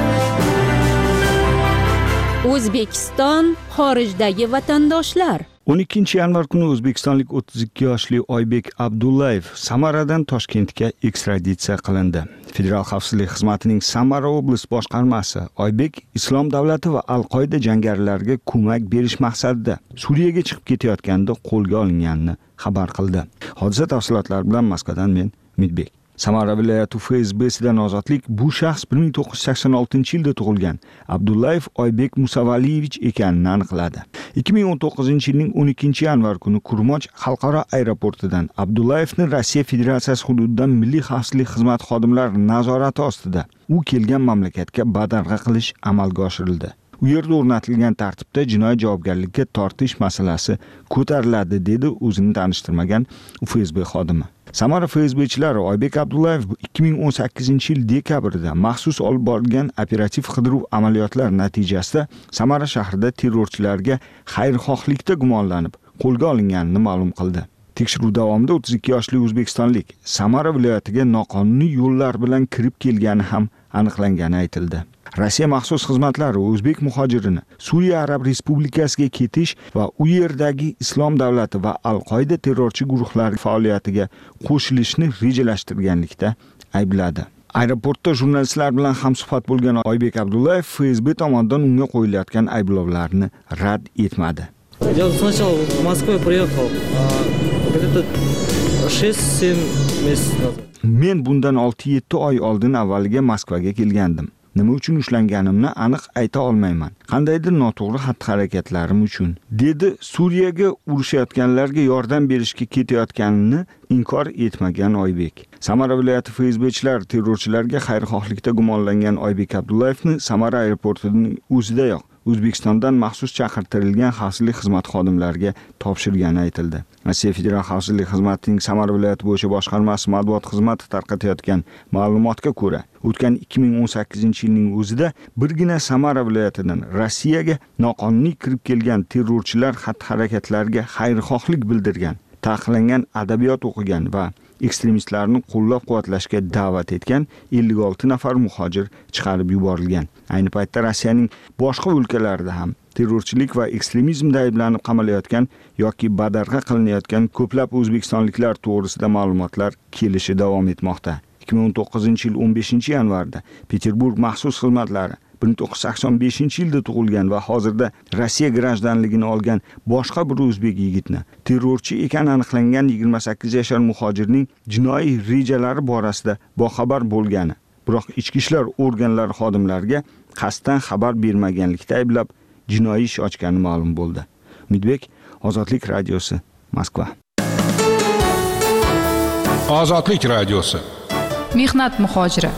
O'zbekiston xorijdagi vatandoshlar. 12 yanvar kuni o'zbekistonlik 32 yoshli Oybek Abdullayev Samaradan Toshkentga ekstraditsiya qilindi. Federal xavfsizlik xizmatining Samara oblast boshqarmasi Oybek Islom davlati va Al-Qoida jangarilariga ko'mak berish maqsadida Suriyaga chiqib ketayotganda qo'lga olinganini xabar qildi. Hodisa tafsilotlari bilan Moskvadan men Umidbek. Samara viloyati FSB'sidan ozodlik bu shaxs 1986-yilda tug'ilgan Abdullayev Oybek Musavaliyevich ekanini aniqladi. 2019-yilning 12-yanvar kuni Kurmoch xalqaro aeroportidan Abdullayevni Rossiya Federatsiyasi hududidan Milliy xavfsizlik xizmati xodimlari nazorati ostida u kelgan mamlakatga badarg'a qilish amalga oshirildi. U yerda o'rnatilgan tartibda jinoiy javobgarlikka tortish masalasi ko'tariladi, dedi o'zini tanishtirmagan FSB xodimi. Samara FSBchilari Oybek Abdullayev 2018-yil dekabrida maxsus olib borilgan operativ qidiruv amaliyotlari natijasida Samara shahrida terrorchilarga xayrixohlikda gumonlanib qo'lga olinganini ma'lum qildi. Tekshiruv davomida 32 yoshli o'zbekistonlik Samara viloyatiga noqonuniy yo'llar bilan kirib kelgani ham aniqlangani aytildi. Rossiya maxsus xizmatlari o'zbek muhojirini Suriya Arab Respublikasiga ketish va u yerdagi Islom davlati va Al-Qoida terrorchi guruhlari faoliyatiga qo'shilishni rejalashtirganlikda aybladi. Aeroportda jurnalistlar bilan hamsuhbat bo'lgan Oybek Abdullayev FSB tomonidan unga qo'yilayotgan ayblovlarni rad etmadi. Я сначала в Москву приехал, где-то 6-7 месяцев назад. Men bundan 6-7 oy oldin avvaliga Moskvaga kelgandim. Nima uchun ushlanganimni aniq ayta olmayman. Qandaydir noto'g'ri xatti-harakatlarim uchun, dedi Suriyaga urushayotganlarga yordam berishga ketayotganini inkor etmagan Oybek. Samara viloyati FSBchilari terrorchilarga xayrixohlikda gumonlangan Oybek Abdullayevni Samara aeroportining o'zidayoq O'zbekistondan maxsus chaqirtirilgan xavfsizlik xizmati xodimlariga topshirgani aytildi. Rossiya Federal xavfsizlik xizmatining Samara viloyati bo'yicha boshqarmasi matbuot xizmati tarqatayotgan ma'lumotga ko'ra, o'tgan 2018-yilning o'zida birgina Samara viloyatidan Rossiyaga noqonuniy kirib kelgan terrorchilar xatti-harakatlariga xayrixohlik bildirgan, taqiqlangan adabiyot o'qigan va ekstremistlarni qo'llab-quvvatlashga da'vat etgan 56 nafar muhojir chiqarib yuborilgan. Ayni paytda Rossiyaning boshqa o'lkalarida ham terrorchilik va ekstremizmda ayblanib qamalayotgan yoki badarg'a qilinayotgan ko'plab o'zbekistonliklar to'g'risida ma'lumotlar kelishi davom etmoqda. 2019-yil 15-yanvarda Peterburg maxsus xizmatlari 1985-yilda tug'ilgan va hozirda Rossiya grajdanligini olgan boshqa bir o'zbek yigitni terrorchi ekani aniqlangan 28 yashar muhojirning jinoiy rejalari borasida boxabar bo'lgani, biroq ichki ishlar organlari xodimlariga qasddan xabar bermaganlikda ayblab jinoiy ish ochgani ma'lum bo'ldi. Umidbek, Ozodlik radiosi, Moskva. Ozodlik radiosi. Mehnat muhojiri.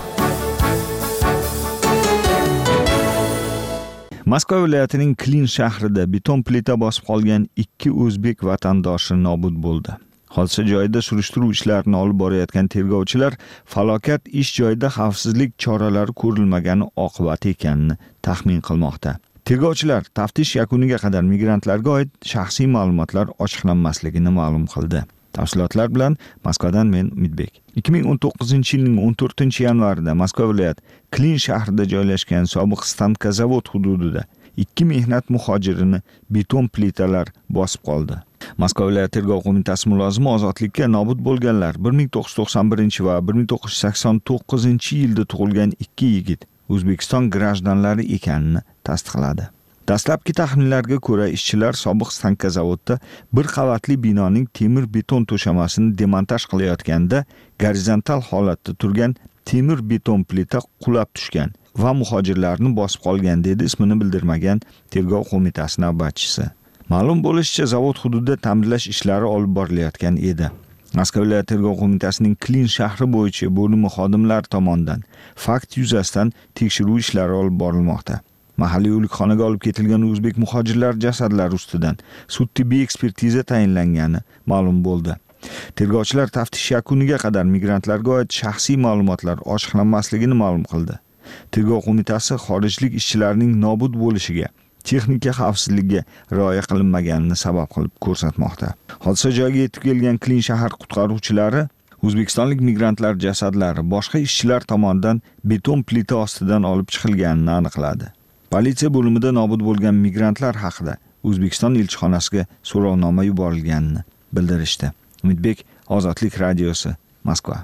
Moskva viloyatining Klin shahrida beton plita bosib qolgan 2 o'zbek vatandoshi nobud bo'ldi. Hodisa joyida surishtiruv ishlarini olib borayotgan tergovchilar falokat ish joyida xavfsizlik choralari ko'rilmagani oqibati ekanini taxmin qilmoqda. Tergovchilar taftish yakuniga qadar migrantlarga oid shaxsiy ma'lumotlar ochiqlanmasligini ma'lum qildi. Tafsilotlar bilan Moskvadan men Umidbek. 2019-yilning 14-yanvarida Moskva viloyati Klin shahrida joylashgan sobiq Stanka zavod hududida 2 mehnat muhojirini beton plitalar bosib qoldi. Moskva viloyati tergov qo'mitasi mulozimi ozodlikka nobud bo'lganlar 1991 va 1989-yilda tug'ilgan 2 yigit O'zbekiston grajdanlari ekanini tasdiqladi. Dastlabki taxminlarga ko'ra, ishchilar sobiq Stanka zavodda bir qavatli binoning temir beton to'shamasini demontaj qilayotganda gorizontal holatda turgan temir beton plita qulab tushgan va muhojirlarni bosib qolgan, dedi ismini bildirmagan tergov qo'mitasi navbatchisi. Ma'lum bo'lishicha, zavod hududida ta'mirlash ishlari olib borilayotgan edi. Moskva viloyati tergov qo'mitasining Klin shahri bo'yicha bo'limi xodimlari tomonidan fakt yuzasidan tekshiruv ishlari olib borilmoqda. Mahalliy o'likxonaga olib ketilgan o'zbek muhojirlar jasadlari ustidan sud-tibbiy ekspertiza tayinlangani ma'lum bo'ldi. Tergovchilar taftish yakuniga qadar migrantlarga oid shaxsiy ma'lumotlar ochiqlanmasligini ma'lum qildi. Tergov qo'mitasi xorijlik ishchilarning nobud bo'lishiga, texnika xavfsizligiga rioya qilinmaganini sabab qilib ko'rsatmoqda. Hodisa joyiga yetib kelgan Klin shahar qutqaruvchilari o'zbekistonlik migrantlar jasadlari boshqa ishchilar tomonidan beton plita ostidan olib chiqilganini aniqladi. Politsiya bo'limida nobud bo'lgan migrantlar haqida O'zbekiston elchixonasiga so'rovnoma yuborilganini bildirishdi. Umidbek, Ozodlik radiosi, Moskva.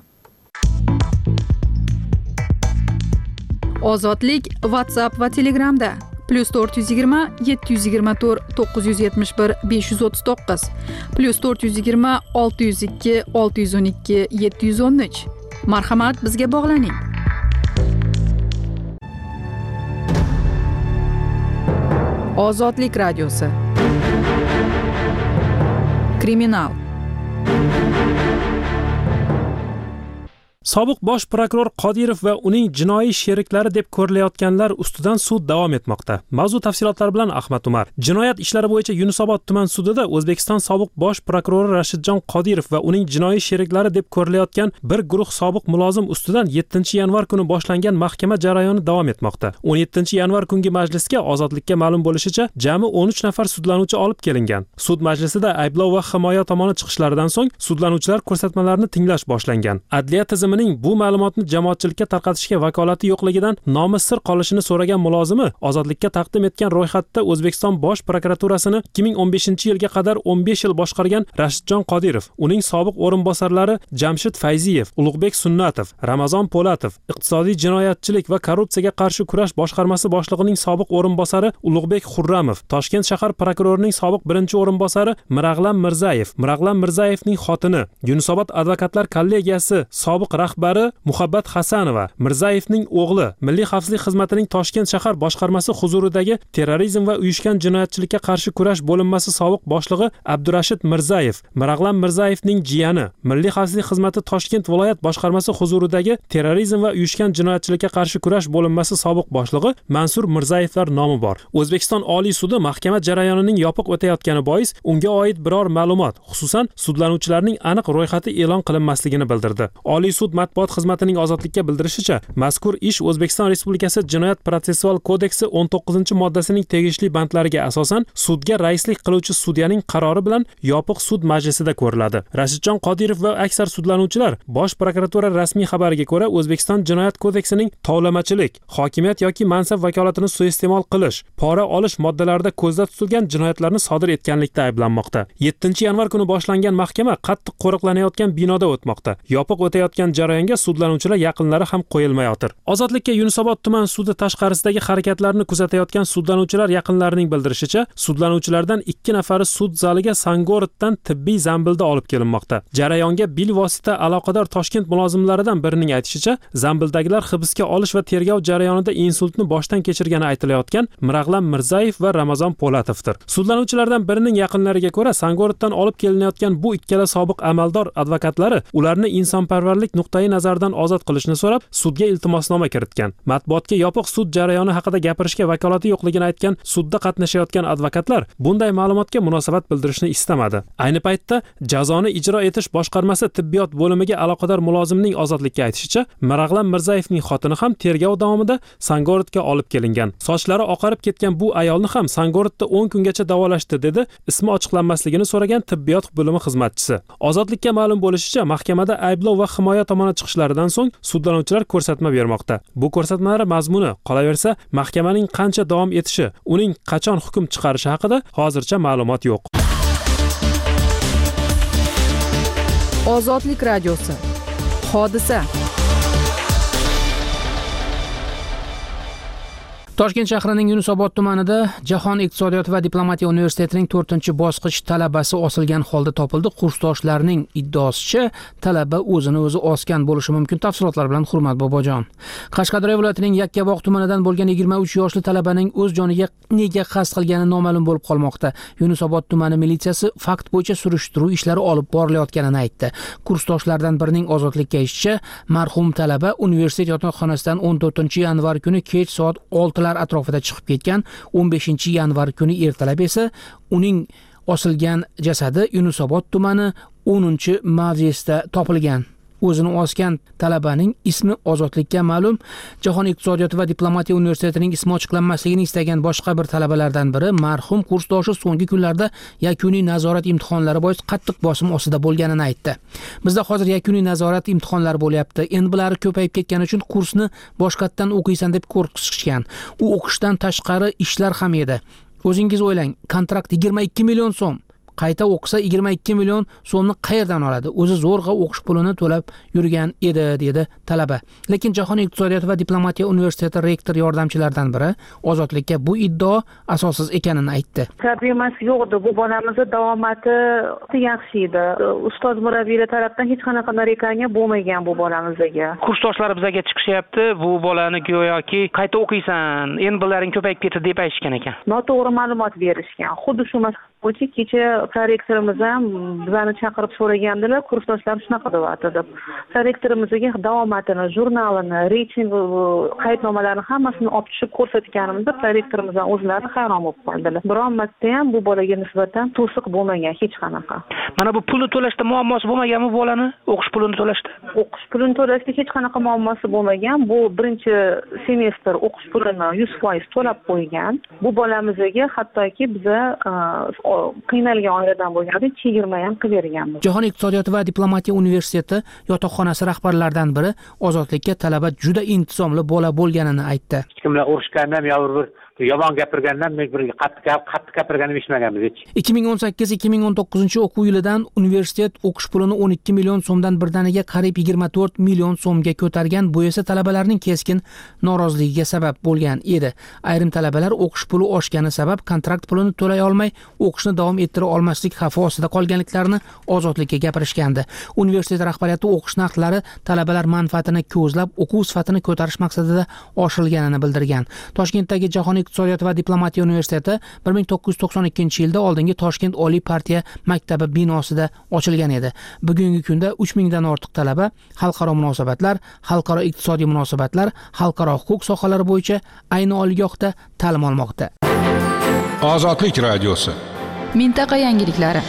Ozodlik WhatsApp va Telegramda +420 724 971 539 +420 602 612 713. Marhamat, bizga bog'laning. Ozodlik radiosi. Kriminal. Sobiq bosh prokuror Qodirov va uning jinoiy sheriklari deb ko'rilayotganlar ustidan sud davom etmoqda. Mavzu tafsilotlari bilan Ahmad Umar. Jinoyat ishlari bo'yicha Yunusobod tuman sudida O'zbekiston sobiq bosh prokurori Rashidjon Qodirov va uning jinoiy sheriklari deb ko'rilayotgan bir guruh sobiq mulozim ustidan 7-yanvar kuni boshlangan mahkama jarayoni davom etmoqda. 17-yanvar kungi majlisga Ozodlikka ma'lum bo'lishicha, jami 13 nafar sudlanuvchi olib kelingan. Sud majlisida ayblov va himoya tomoni chiqishlaridan so'ng sudlanuvchilar ko'rsatmalarini tinglash boshlangan. Adliya tizimining bu ma'lumotni jamoatchilikka tarqatishga vakolati yo'qligidan nomi sir qolishini so'ragan mulozimi Ozodlikka taqdim etgan ro'yxatda O'zbekiston bosh prokuraturasini 2015-yilga qadar 15 yil boshqargan Rashidjon Qodirov, uning sobiq o'rinbosarlari Jamshid Fayziyev, Ulug'bek Sunnatov, Ramazon Po'latov, iqtisodiy jinoyatchilik va korrupsiyaga qarshi kurash boshqarmasi boshlig'ining sobiq o'rinbosari Ulug'bek Xurramov, Toshkent shahar prokurorining sobiq birinchi o'rinbosari Mirag'lam Mirzayev, Mirag'lam Mirzayevning xotini, Yunusobod advokatlar kollegiyasi sobiq rahbari Muhabbat Hasanova, Mirzayevning o'g'li, Milliy xavfsizlik xizmatining Toshkent shahar boshqarmasi huzuridagi terrorizm va uyushgan jinoyatchilikka qarshi kurash bo'linmasi sobiq boshlig'i Abdurashid Mirzayev, Mirag'lam Mirzayevning jiyani, Milliy xavfsizlik xizmati Toshkent viloyat boshqarmasi huzuridagi terrorizm va uyushgan jinoyatchilikka qarshi kurash bo'linmasi sobiq boshlig'i Mansur Mirzayevlar nomi bor. O'zbekiston Oliy sudi mahkama jarayonining yopiq o'tayotgani bois unga oid biror ma'lumot, xususan sudlanuvchilarning aniq ro'yxati e'lon qilinmasligini bildirdi. Oliy sud matbuot xizmatining Ozodlikka bildirishicha, mazkur ish O'zbekiston Respublikasi Jinoyat protsessual kodeksi 19-moddasining tegishli bandlariga asosan sudga raislik qiluvchi sudyaning qarori bilan yopiq sud majlisida ko'riladi. Rashidjon Qodirov va aksar sudlanuvchilar bosh prokuratura rasmiy xabariga ko'ra O'zbekiston Jinoyat kodeksining tovlamachilik, hokimiyat yoki mansab vakolatini suiiste'mol qilish, pora olish moddalarida ko'zda tutilgan jinoyatlarni sodir etganlikda ayblanmoqda. 7-yanvar kuni boshlangan mahkama qattiq qo'riqlanayotgan binoda o'tmoqda. Yopiq o'tayotgan jarayonga sudlanuvchilar yaqinlari ham qo'yilmayotir. Ozodlikka Yunusobod tuman sudi tashqarisidagi harakatlarni kuzatayotgan sudlanuvchilar yaqinlarining bildirishicha, sudlanuvchilardan 2 nafari sud zaliga Sangoroddan tibbiy zambilda olib kelinmoqda. Jarayonga bilvosita aloqador Toshkent mulozimlaridan birining aytishicha, zambildagilar hibsga olish va tergov jarayonida insultni boshdan kechirgani aytilayotgan Mirag'lam Mirzayev va Ramazon Po'latovdir. Sudlanuvchilardan birining yaqinlariga ko'ra, Sangoroddan olib kelinayotgan bu ikkala sobiq amaldor advokatlari ularni insonparvarlik nuqtai nazaridan ozod qilishni so'rab, sudga iltimosnoma kiritgan. Matbuotga yopiq sud jarayoni haqida gapirishga vakolati yo'qligini aytgan sudda qatnashayotgan advokatlar bunday ma'lumotga munosabat bildirishni istamadi. Ayni paytda jazoni ijro etish boshqarmasi tibbiyot bo'limiga aloqador mulozimning Ozodlikka aytishicha, Mirag'lam Mirzayevning xotini ham tergov davomida Sangorodga olib kelingan. Sochlari oqarib ketgan bu ayolni ham Sangorodda 10 kungacha davolashdi, dedi ismi ochiqlanmasligini so'ragan tibbiyot bo'limi xizmatchisi. Ozodlikka ma'lum bo'lishicha, mahkamada ayblov va himoya tomoni chiqishlaridan so'ng sudlanuvchilar ko'rsatma bermoqda. Bu ko'rsatmalar mazmuni, qolaversa, mahkamaning qancha davom etishi, uning qachon hukm chiqarishi haqida hozircha ma'lumot yo'q. Ozodlik radiosi. Hodisa. Toshkent shahrining Yunusobod tumanida Jahon iqtisodiyoti va diplomatiya universitetining 4-bosqich talabasi osilgan holda topildi. Kursdoshlarning iddaosicha, talaba o'zini o'zi osgan bo'lishi mumkin. Tafsilotlar bilan Hurmat Bobojon. Qashqadaryo viloyatining Yakkabog' tumanidan bo'lgan 23 yoshli talabaning o'z joniga nega qasd qilgani noma'lum bo'lib qolmoqda. Yunusobod tumani militsiyasi fakt bo'yicha surishtiruv ishlari olib borilayotganini aytdi. Kursdoshlardan birining Ozodlikka aytishicha, marhum talaba universitet yotoqxonasidan 14-yanvar kuni kech soat 6 atrofida chiqib ketgan. 15-yanvar kuni ertalab esa uning osilgan jasadi Yunusobod tumani 10-mavzesida topilgan. O'zini osgan talabaning ismi Ozodlikka ma'lum. Jahon iqtisodiyoti va diplomatiya universitetining ismi ochiqlanmasligini istagan boshqa bir talabalardan biri marhum kursdoshi so'nggi kunlarda yakuniy nazorat imtihonlari bois qattiq bosim ostida bo'lganini aytdi. Bizda hozir yakuniy nazorat imtihonlari bo'lyapti. Endi bular ko'payib ketgani uchun kursni boshqatdan o'qiysan deb qo'rqitishgan. U o'qishdan tashqari ishlar ham edi. O'zingiz o'ylang, kontrakt 22 million so'm. Qayta o'qisa 22 million so'mni qayerdan oladi? O'zi zo'rg'a o'qish pulini to'lab yurgan edi, dedi talaba. Lekin Jahon iqtisodiyot va diplomatiya universiteti rektor yordamchilaridan biri ozodlikka bu iddao asossiz ekanini aytdi. Tarbiyasi yo'q edi. Bu bolamizni davomati yaxshi edi. Ustoz murabbiylar tarafdan hech qanaqa narekaniya bo'lmagan bu bolamizga. Kursdoshlari bizga chiqishyapti. Bu bolani go'yoki qayta o'qiysan, endi bularning ko'payib ketdi deb aytishgan ekan. Noto'g'ri ma'lumot berishgan. Xuddi shu bo'yicha kecha prorektorimiz ham bizani chaqirib so'ragandilar, kursdoshlar shunaqa deyapti deb. Prorektorimizga davomatini, jurnalini, reyting qaydnomalarini hammasini olib tushib ko'rsatganimizda prorektorimiz ham o'zlari hayron bo'lib qoldilar. Biron marta ham bu bolaga nisbatan to'siq bo'lmagan hech qanaqa. Mana bu pulni to'lashda muammosi bo'lmaganmi bolani? O'qish pulini to'lashda? O'qish pulini to'lashda hech qanaqa muammosi bo'lmagan. Bu birinchi semestr o'qish pulini 100% to'lab qo'ygan. Bu bolamizga hattoki biza qiynalgan oiladan bo'lganda chegirma ham qilib berganmiz. Jahon iqtisodiyoti va diplomatiya universiteti yotoqxonasi rahbarlaridan biri ozodlikka talaba juda intizomli bola bo'lganini aytdi. Hech kim bilan urushgandan yo bir yomon gapirgandan men bir qattiq gapirganini eshitmaganmiz hech. 2018-2019 o'quv yilidan universitet o'qish pulini 12 million so'mdan birdaniga qariyb 24 million so'mga ko'targan. Bu esa talabalarning keskin noroziligiga sabab bo'lgan edi. Ayrim talabalar o'qish puli oshgani sabab kontrakt pulini to'lay olmay, o'qishni davom ettira olmaslik xavfi ostida qolganliklarini ozodlikka gapirishgandi. Universitet rahbariyati o'qish narxlari talabalar manfaatini ko'zlab, o'quv sifatini ko'tarish maqsadida oshirilganini bildirgan. Toshkentdagi Jahon iqtisodiyot va diplomatiya universiteti 1992-yilda oldingi Toshkent Oliy partiya maktabi binosida ochilgan edi. Bugungi kunda 3000 dan ortiq talaba xalqaro munosabatlar, xalqaro iqtisodiy munosabatlar, xalqaro huquq sohalari bo'yicha ayni oliygohda ta'lim olmoqda. Ozodlik radiosi. Mintaqa yangiliklari.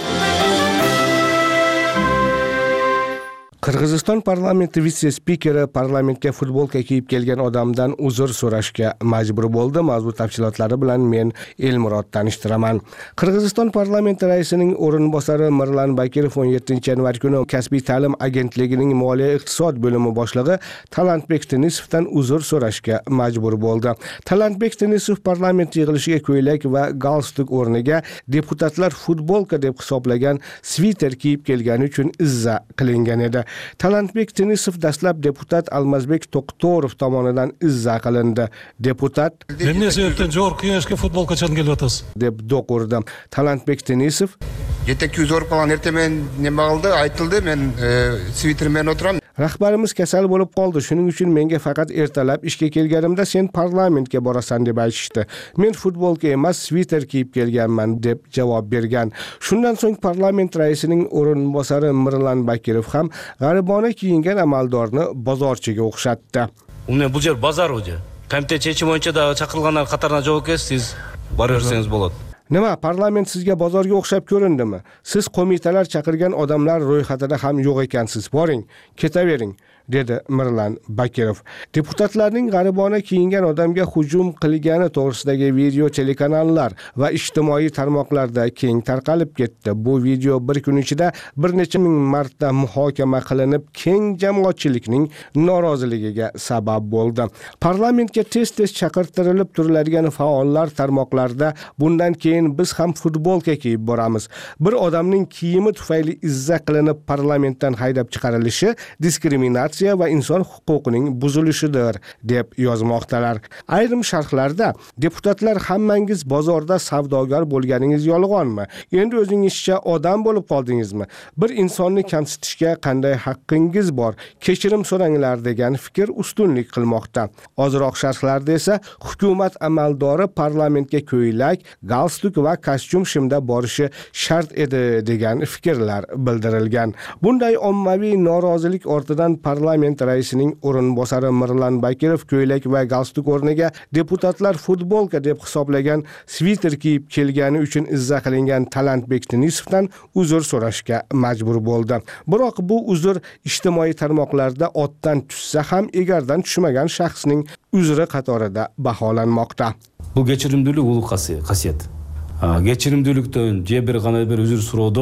Qirg'iziston parlamenti vitse-spikeri parlamentga futbolka kiyib kelgan odamdan uzr so'rashga majbur bo'ldi. Mavzu tafsilotlari bilan men Elmurod tanishtiraman. Qirg'iziston parlamenti raisining o'rinbosari Mirlan Bakirov 17-yanvar kuni Kasbiy ta'lim agentligining moliya iqtisod bo'limi boshlig'i Talantbek Denisovdan uzr so'rashga majbur bo'ldi. Talantbek Denisov parlament yig'ilishiga ko'ylak va galstuk o'rniga deputatlar futbolka deb hisoblagan sviter kiyib kelgani uchun izza qilingan edi. Talantbek Denisov dastlab deputat Almazbek To'qtorov tomonidan izza qilindi. Deputat "Ne sebepten jor kiyishga futbolka chan kelyapsiz?" deb do'q urdi. Talantbek Denisov "Yetek 100 falan ertemen nima qildi, aytildi, men svitermen o'tiraman. Rahbarimiz kasal bo'lib qoldi. Shuning uchun menga faqat ertalab ishga kelganimda sen parlamentga borasan deb aytishdi. Men futbolka emas, sviter kiyib kelganman" deb javob bergan. Shundan so'ng parlament raisining o'rinbosari Mirlan Bakirov ham g'aribona kiyingan amaldorni bozorchiga o'xshatdi. "Uni bu yer bozor o'zi. Komitet chechimi bo'yicha da chaqirganlar qatoriga javob siz boraversangiz bo'ladi." Nima, parlament sizga bozorga o'xshab ko'rindimi? Siz qo'mitalar chaqirgan odamlar ro'yxatida ham yo'q ekansiz. Boring, ketavering, dedi Mirlan Bakirov. Deputatlarning g'aribona kiyingan odamga hujum qilgani to'g'risidagi video telekanallar va ijtimoiy tarmoqlarda keng tarqalib ketdi. Bu video bir kun ichida bir necha ming marta muhokama qilinib, keng jamoatchilikning noroziligiga sabab bo'ldi. Parlamentga tez-tez chaqirtirilib turiladigan faollar tarmoqlarda bundan keyin biz ham futbolka kiyib boramiz. Bir odamning kiyimi tufayli izza qilinib parlamentdan haydab chiqarilishi diskriminatsiya va inson huquqining buzilishidir deb yozmoqdalar. Ayrim sharhlarda deputatlar hammangiz bozorda savdogar bo'lganingiz yolg'onmi? Endi o'zingizcha odam bo'lib qoldingizmi? Bir insonni kamsitishga qanday haqqingiz bor? Kechirim so'ranglar degan fikr ustunlik qilmoqda. Ozroq sharhlarda esa hukumat amaldori parlamentga ko'ylak, galstuk va kostyum shimda borishi shart edi degan fikrlar bildirilgan. Bunday ommaviy norozilik ortidan parlament raisining o'rinbosari Mirlan Bakirov ko'ylak va galstuk o'rniga deputatlar futbolka deb hisoblagan sviter kiyib kelgani uchun izza qilingan Talantbek Denisovdan uzr so'rashga majbur bo'ldi. Biroq bu uzr ijtimoiy tarmoqlarda otdan tushsa ham egardan tushmagan shaxsning uzri qatorida baholanmoqda. Bu kechirimlilik ulug' qasiyat. Kechirimlilikdan je bir g'ana bir uzr so'rovdan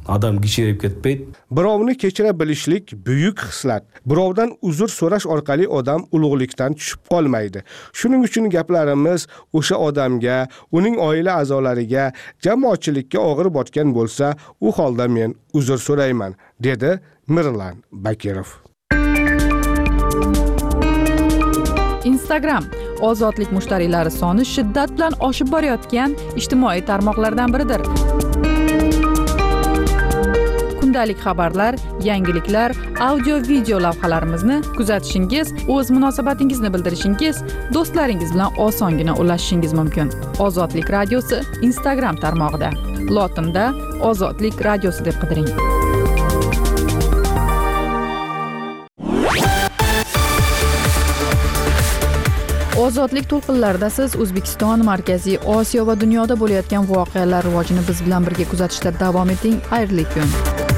odam kichrayib ketmaydi. Birovni kechira bilishlik buyuk xislat. Birovdan uzr so'rash orqali odam ulug'likdan tushib qolmaydi. Shuning uchun gaplarimiz o'sha odamga, uning oila a'zolariga, jamoatchilikka og'ir botgan bo'lsa, u holda men uzr so'rayman, dedi Mirlan Bakirov. Instagram ozodlik mushtariylari soni shiddat bilan oshib borayotgan ijtimoiy tarmoqlardan biridir. Kundalik xabarlar, yangiliklar, audio-video lavhalarimizni kuzatishingiz, o'z munosabatingizni bildirishingiz, do'stlaringiz bilan osongina ulashishingiz mumkin. Ozodlik radiosi Instagram tarmog'ida. Lotinda Ozodlik radiosi deb qidiring. Ozodlik to'lqinlarida siz O'zbekiston, Markaziy Osiyo va dunyoda bo'layotgan voqealar rivojini biz bilan birga kuzatishda davom eting. Xayrli kun.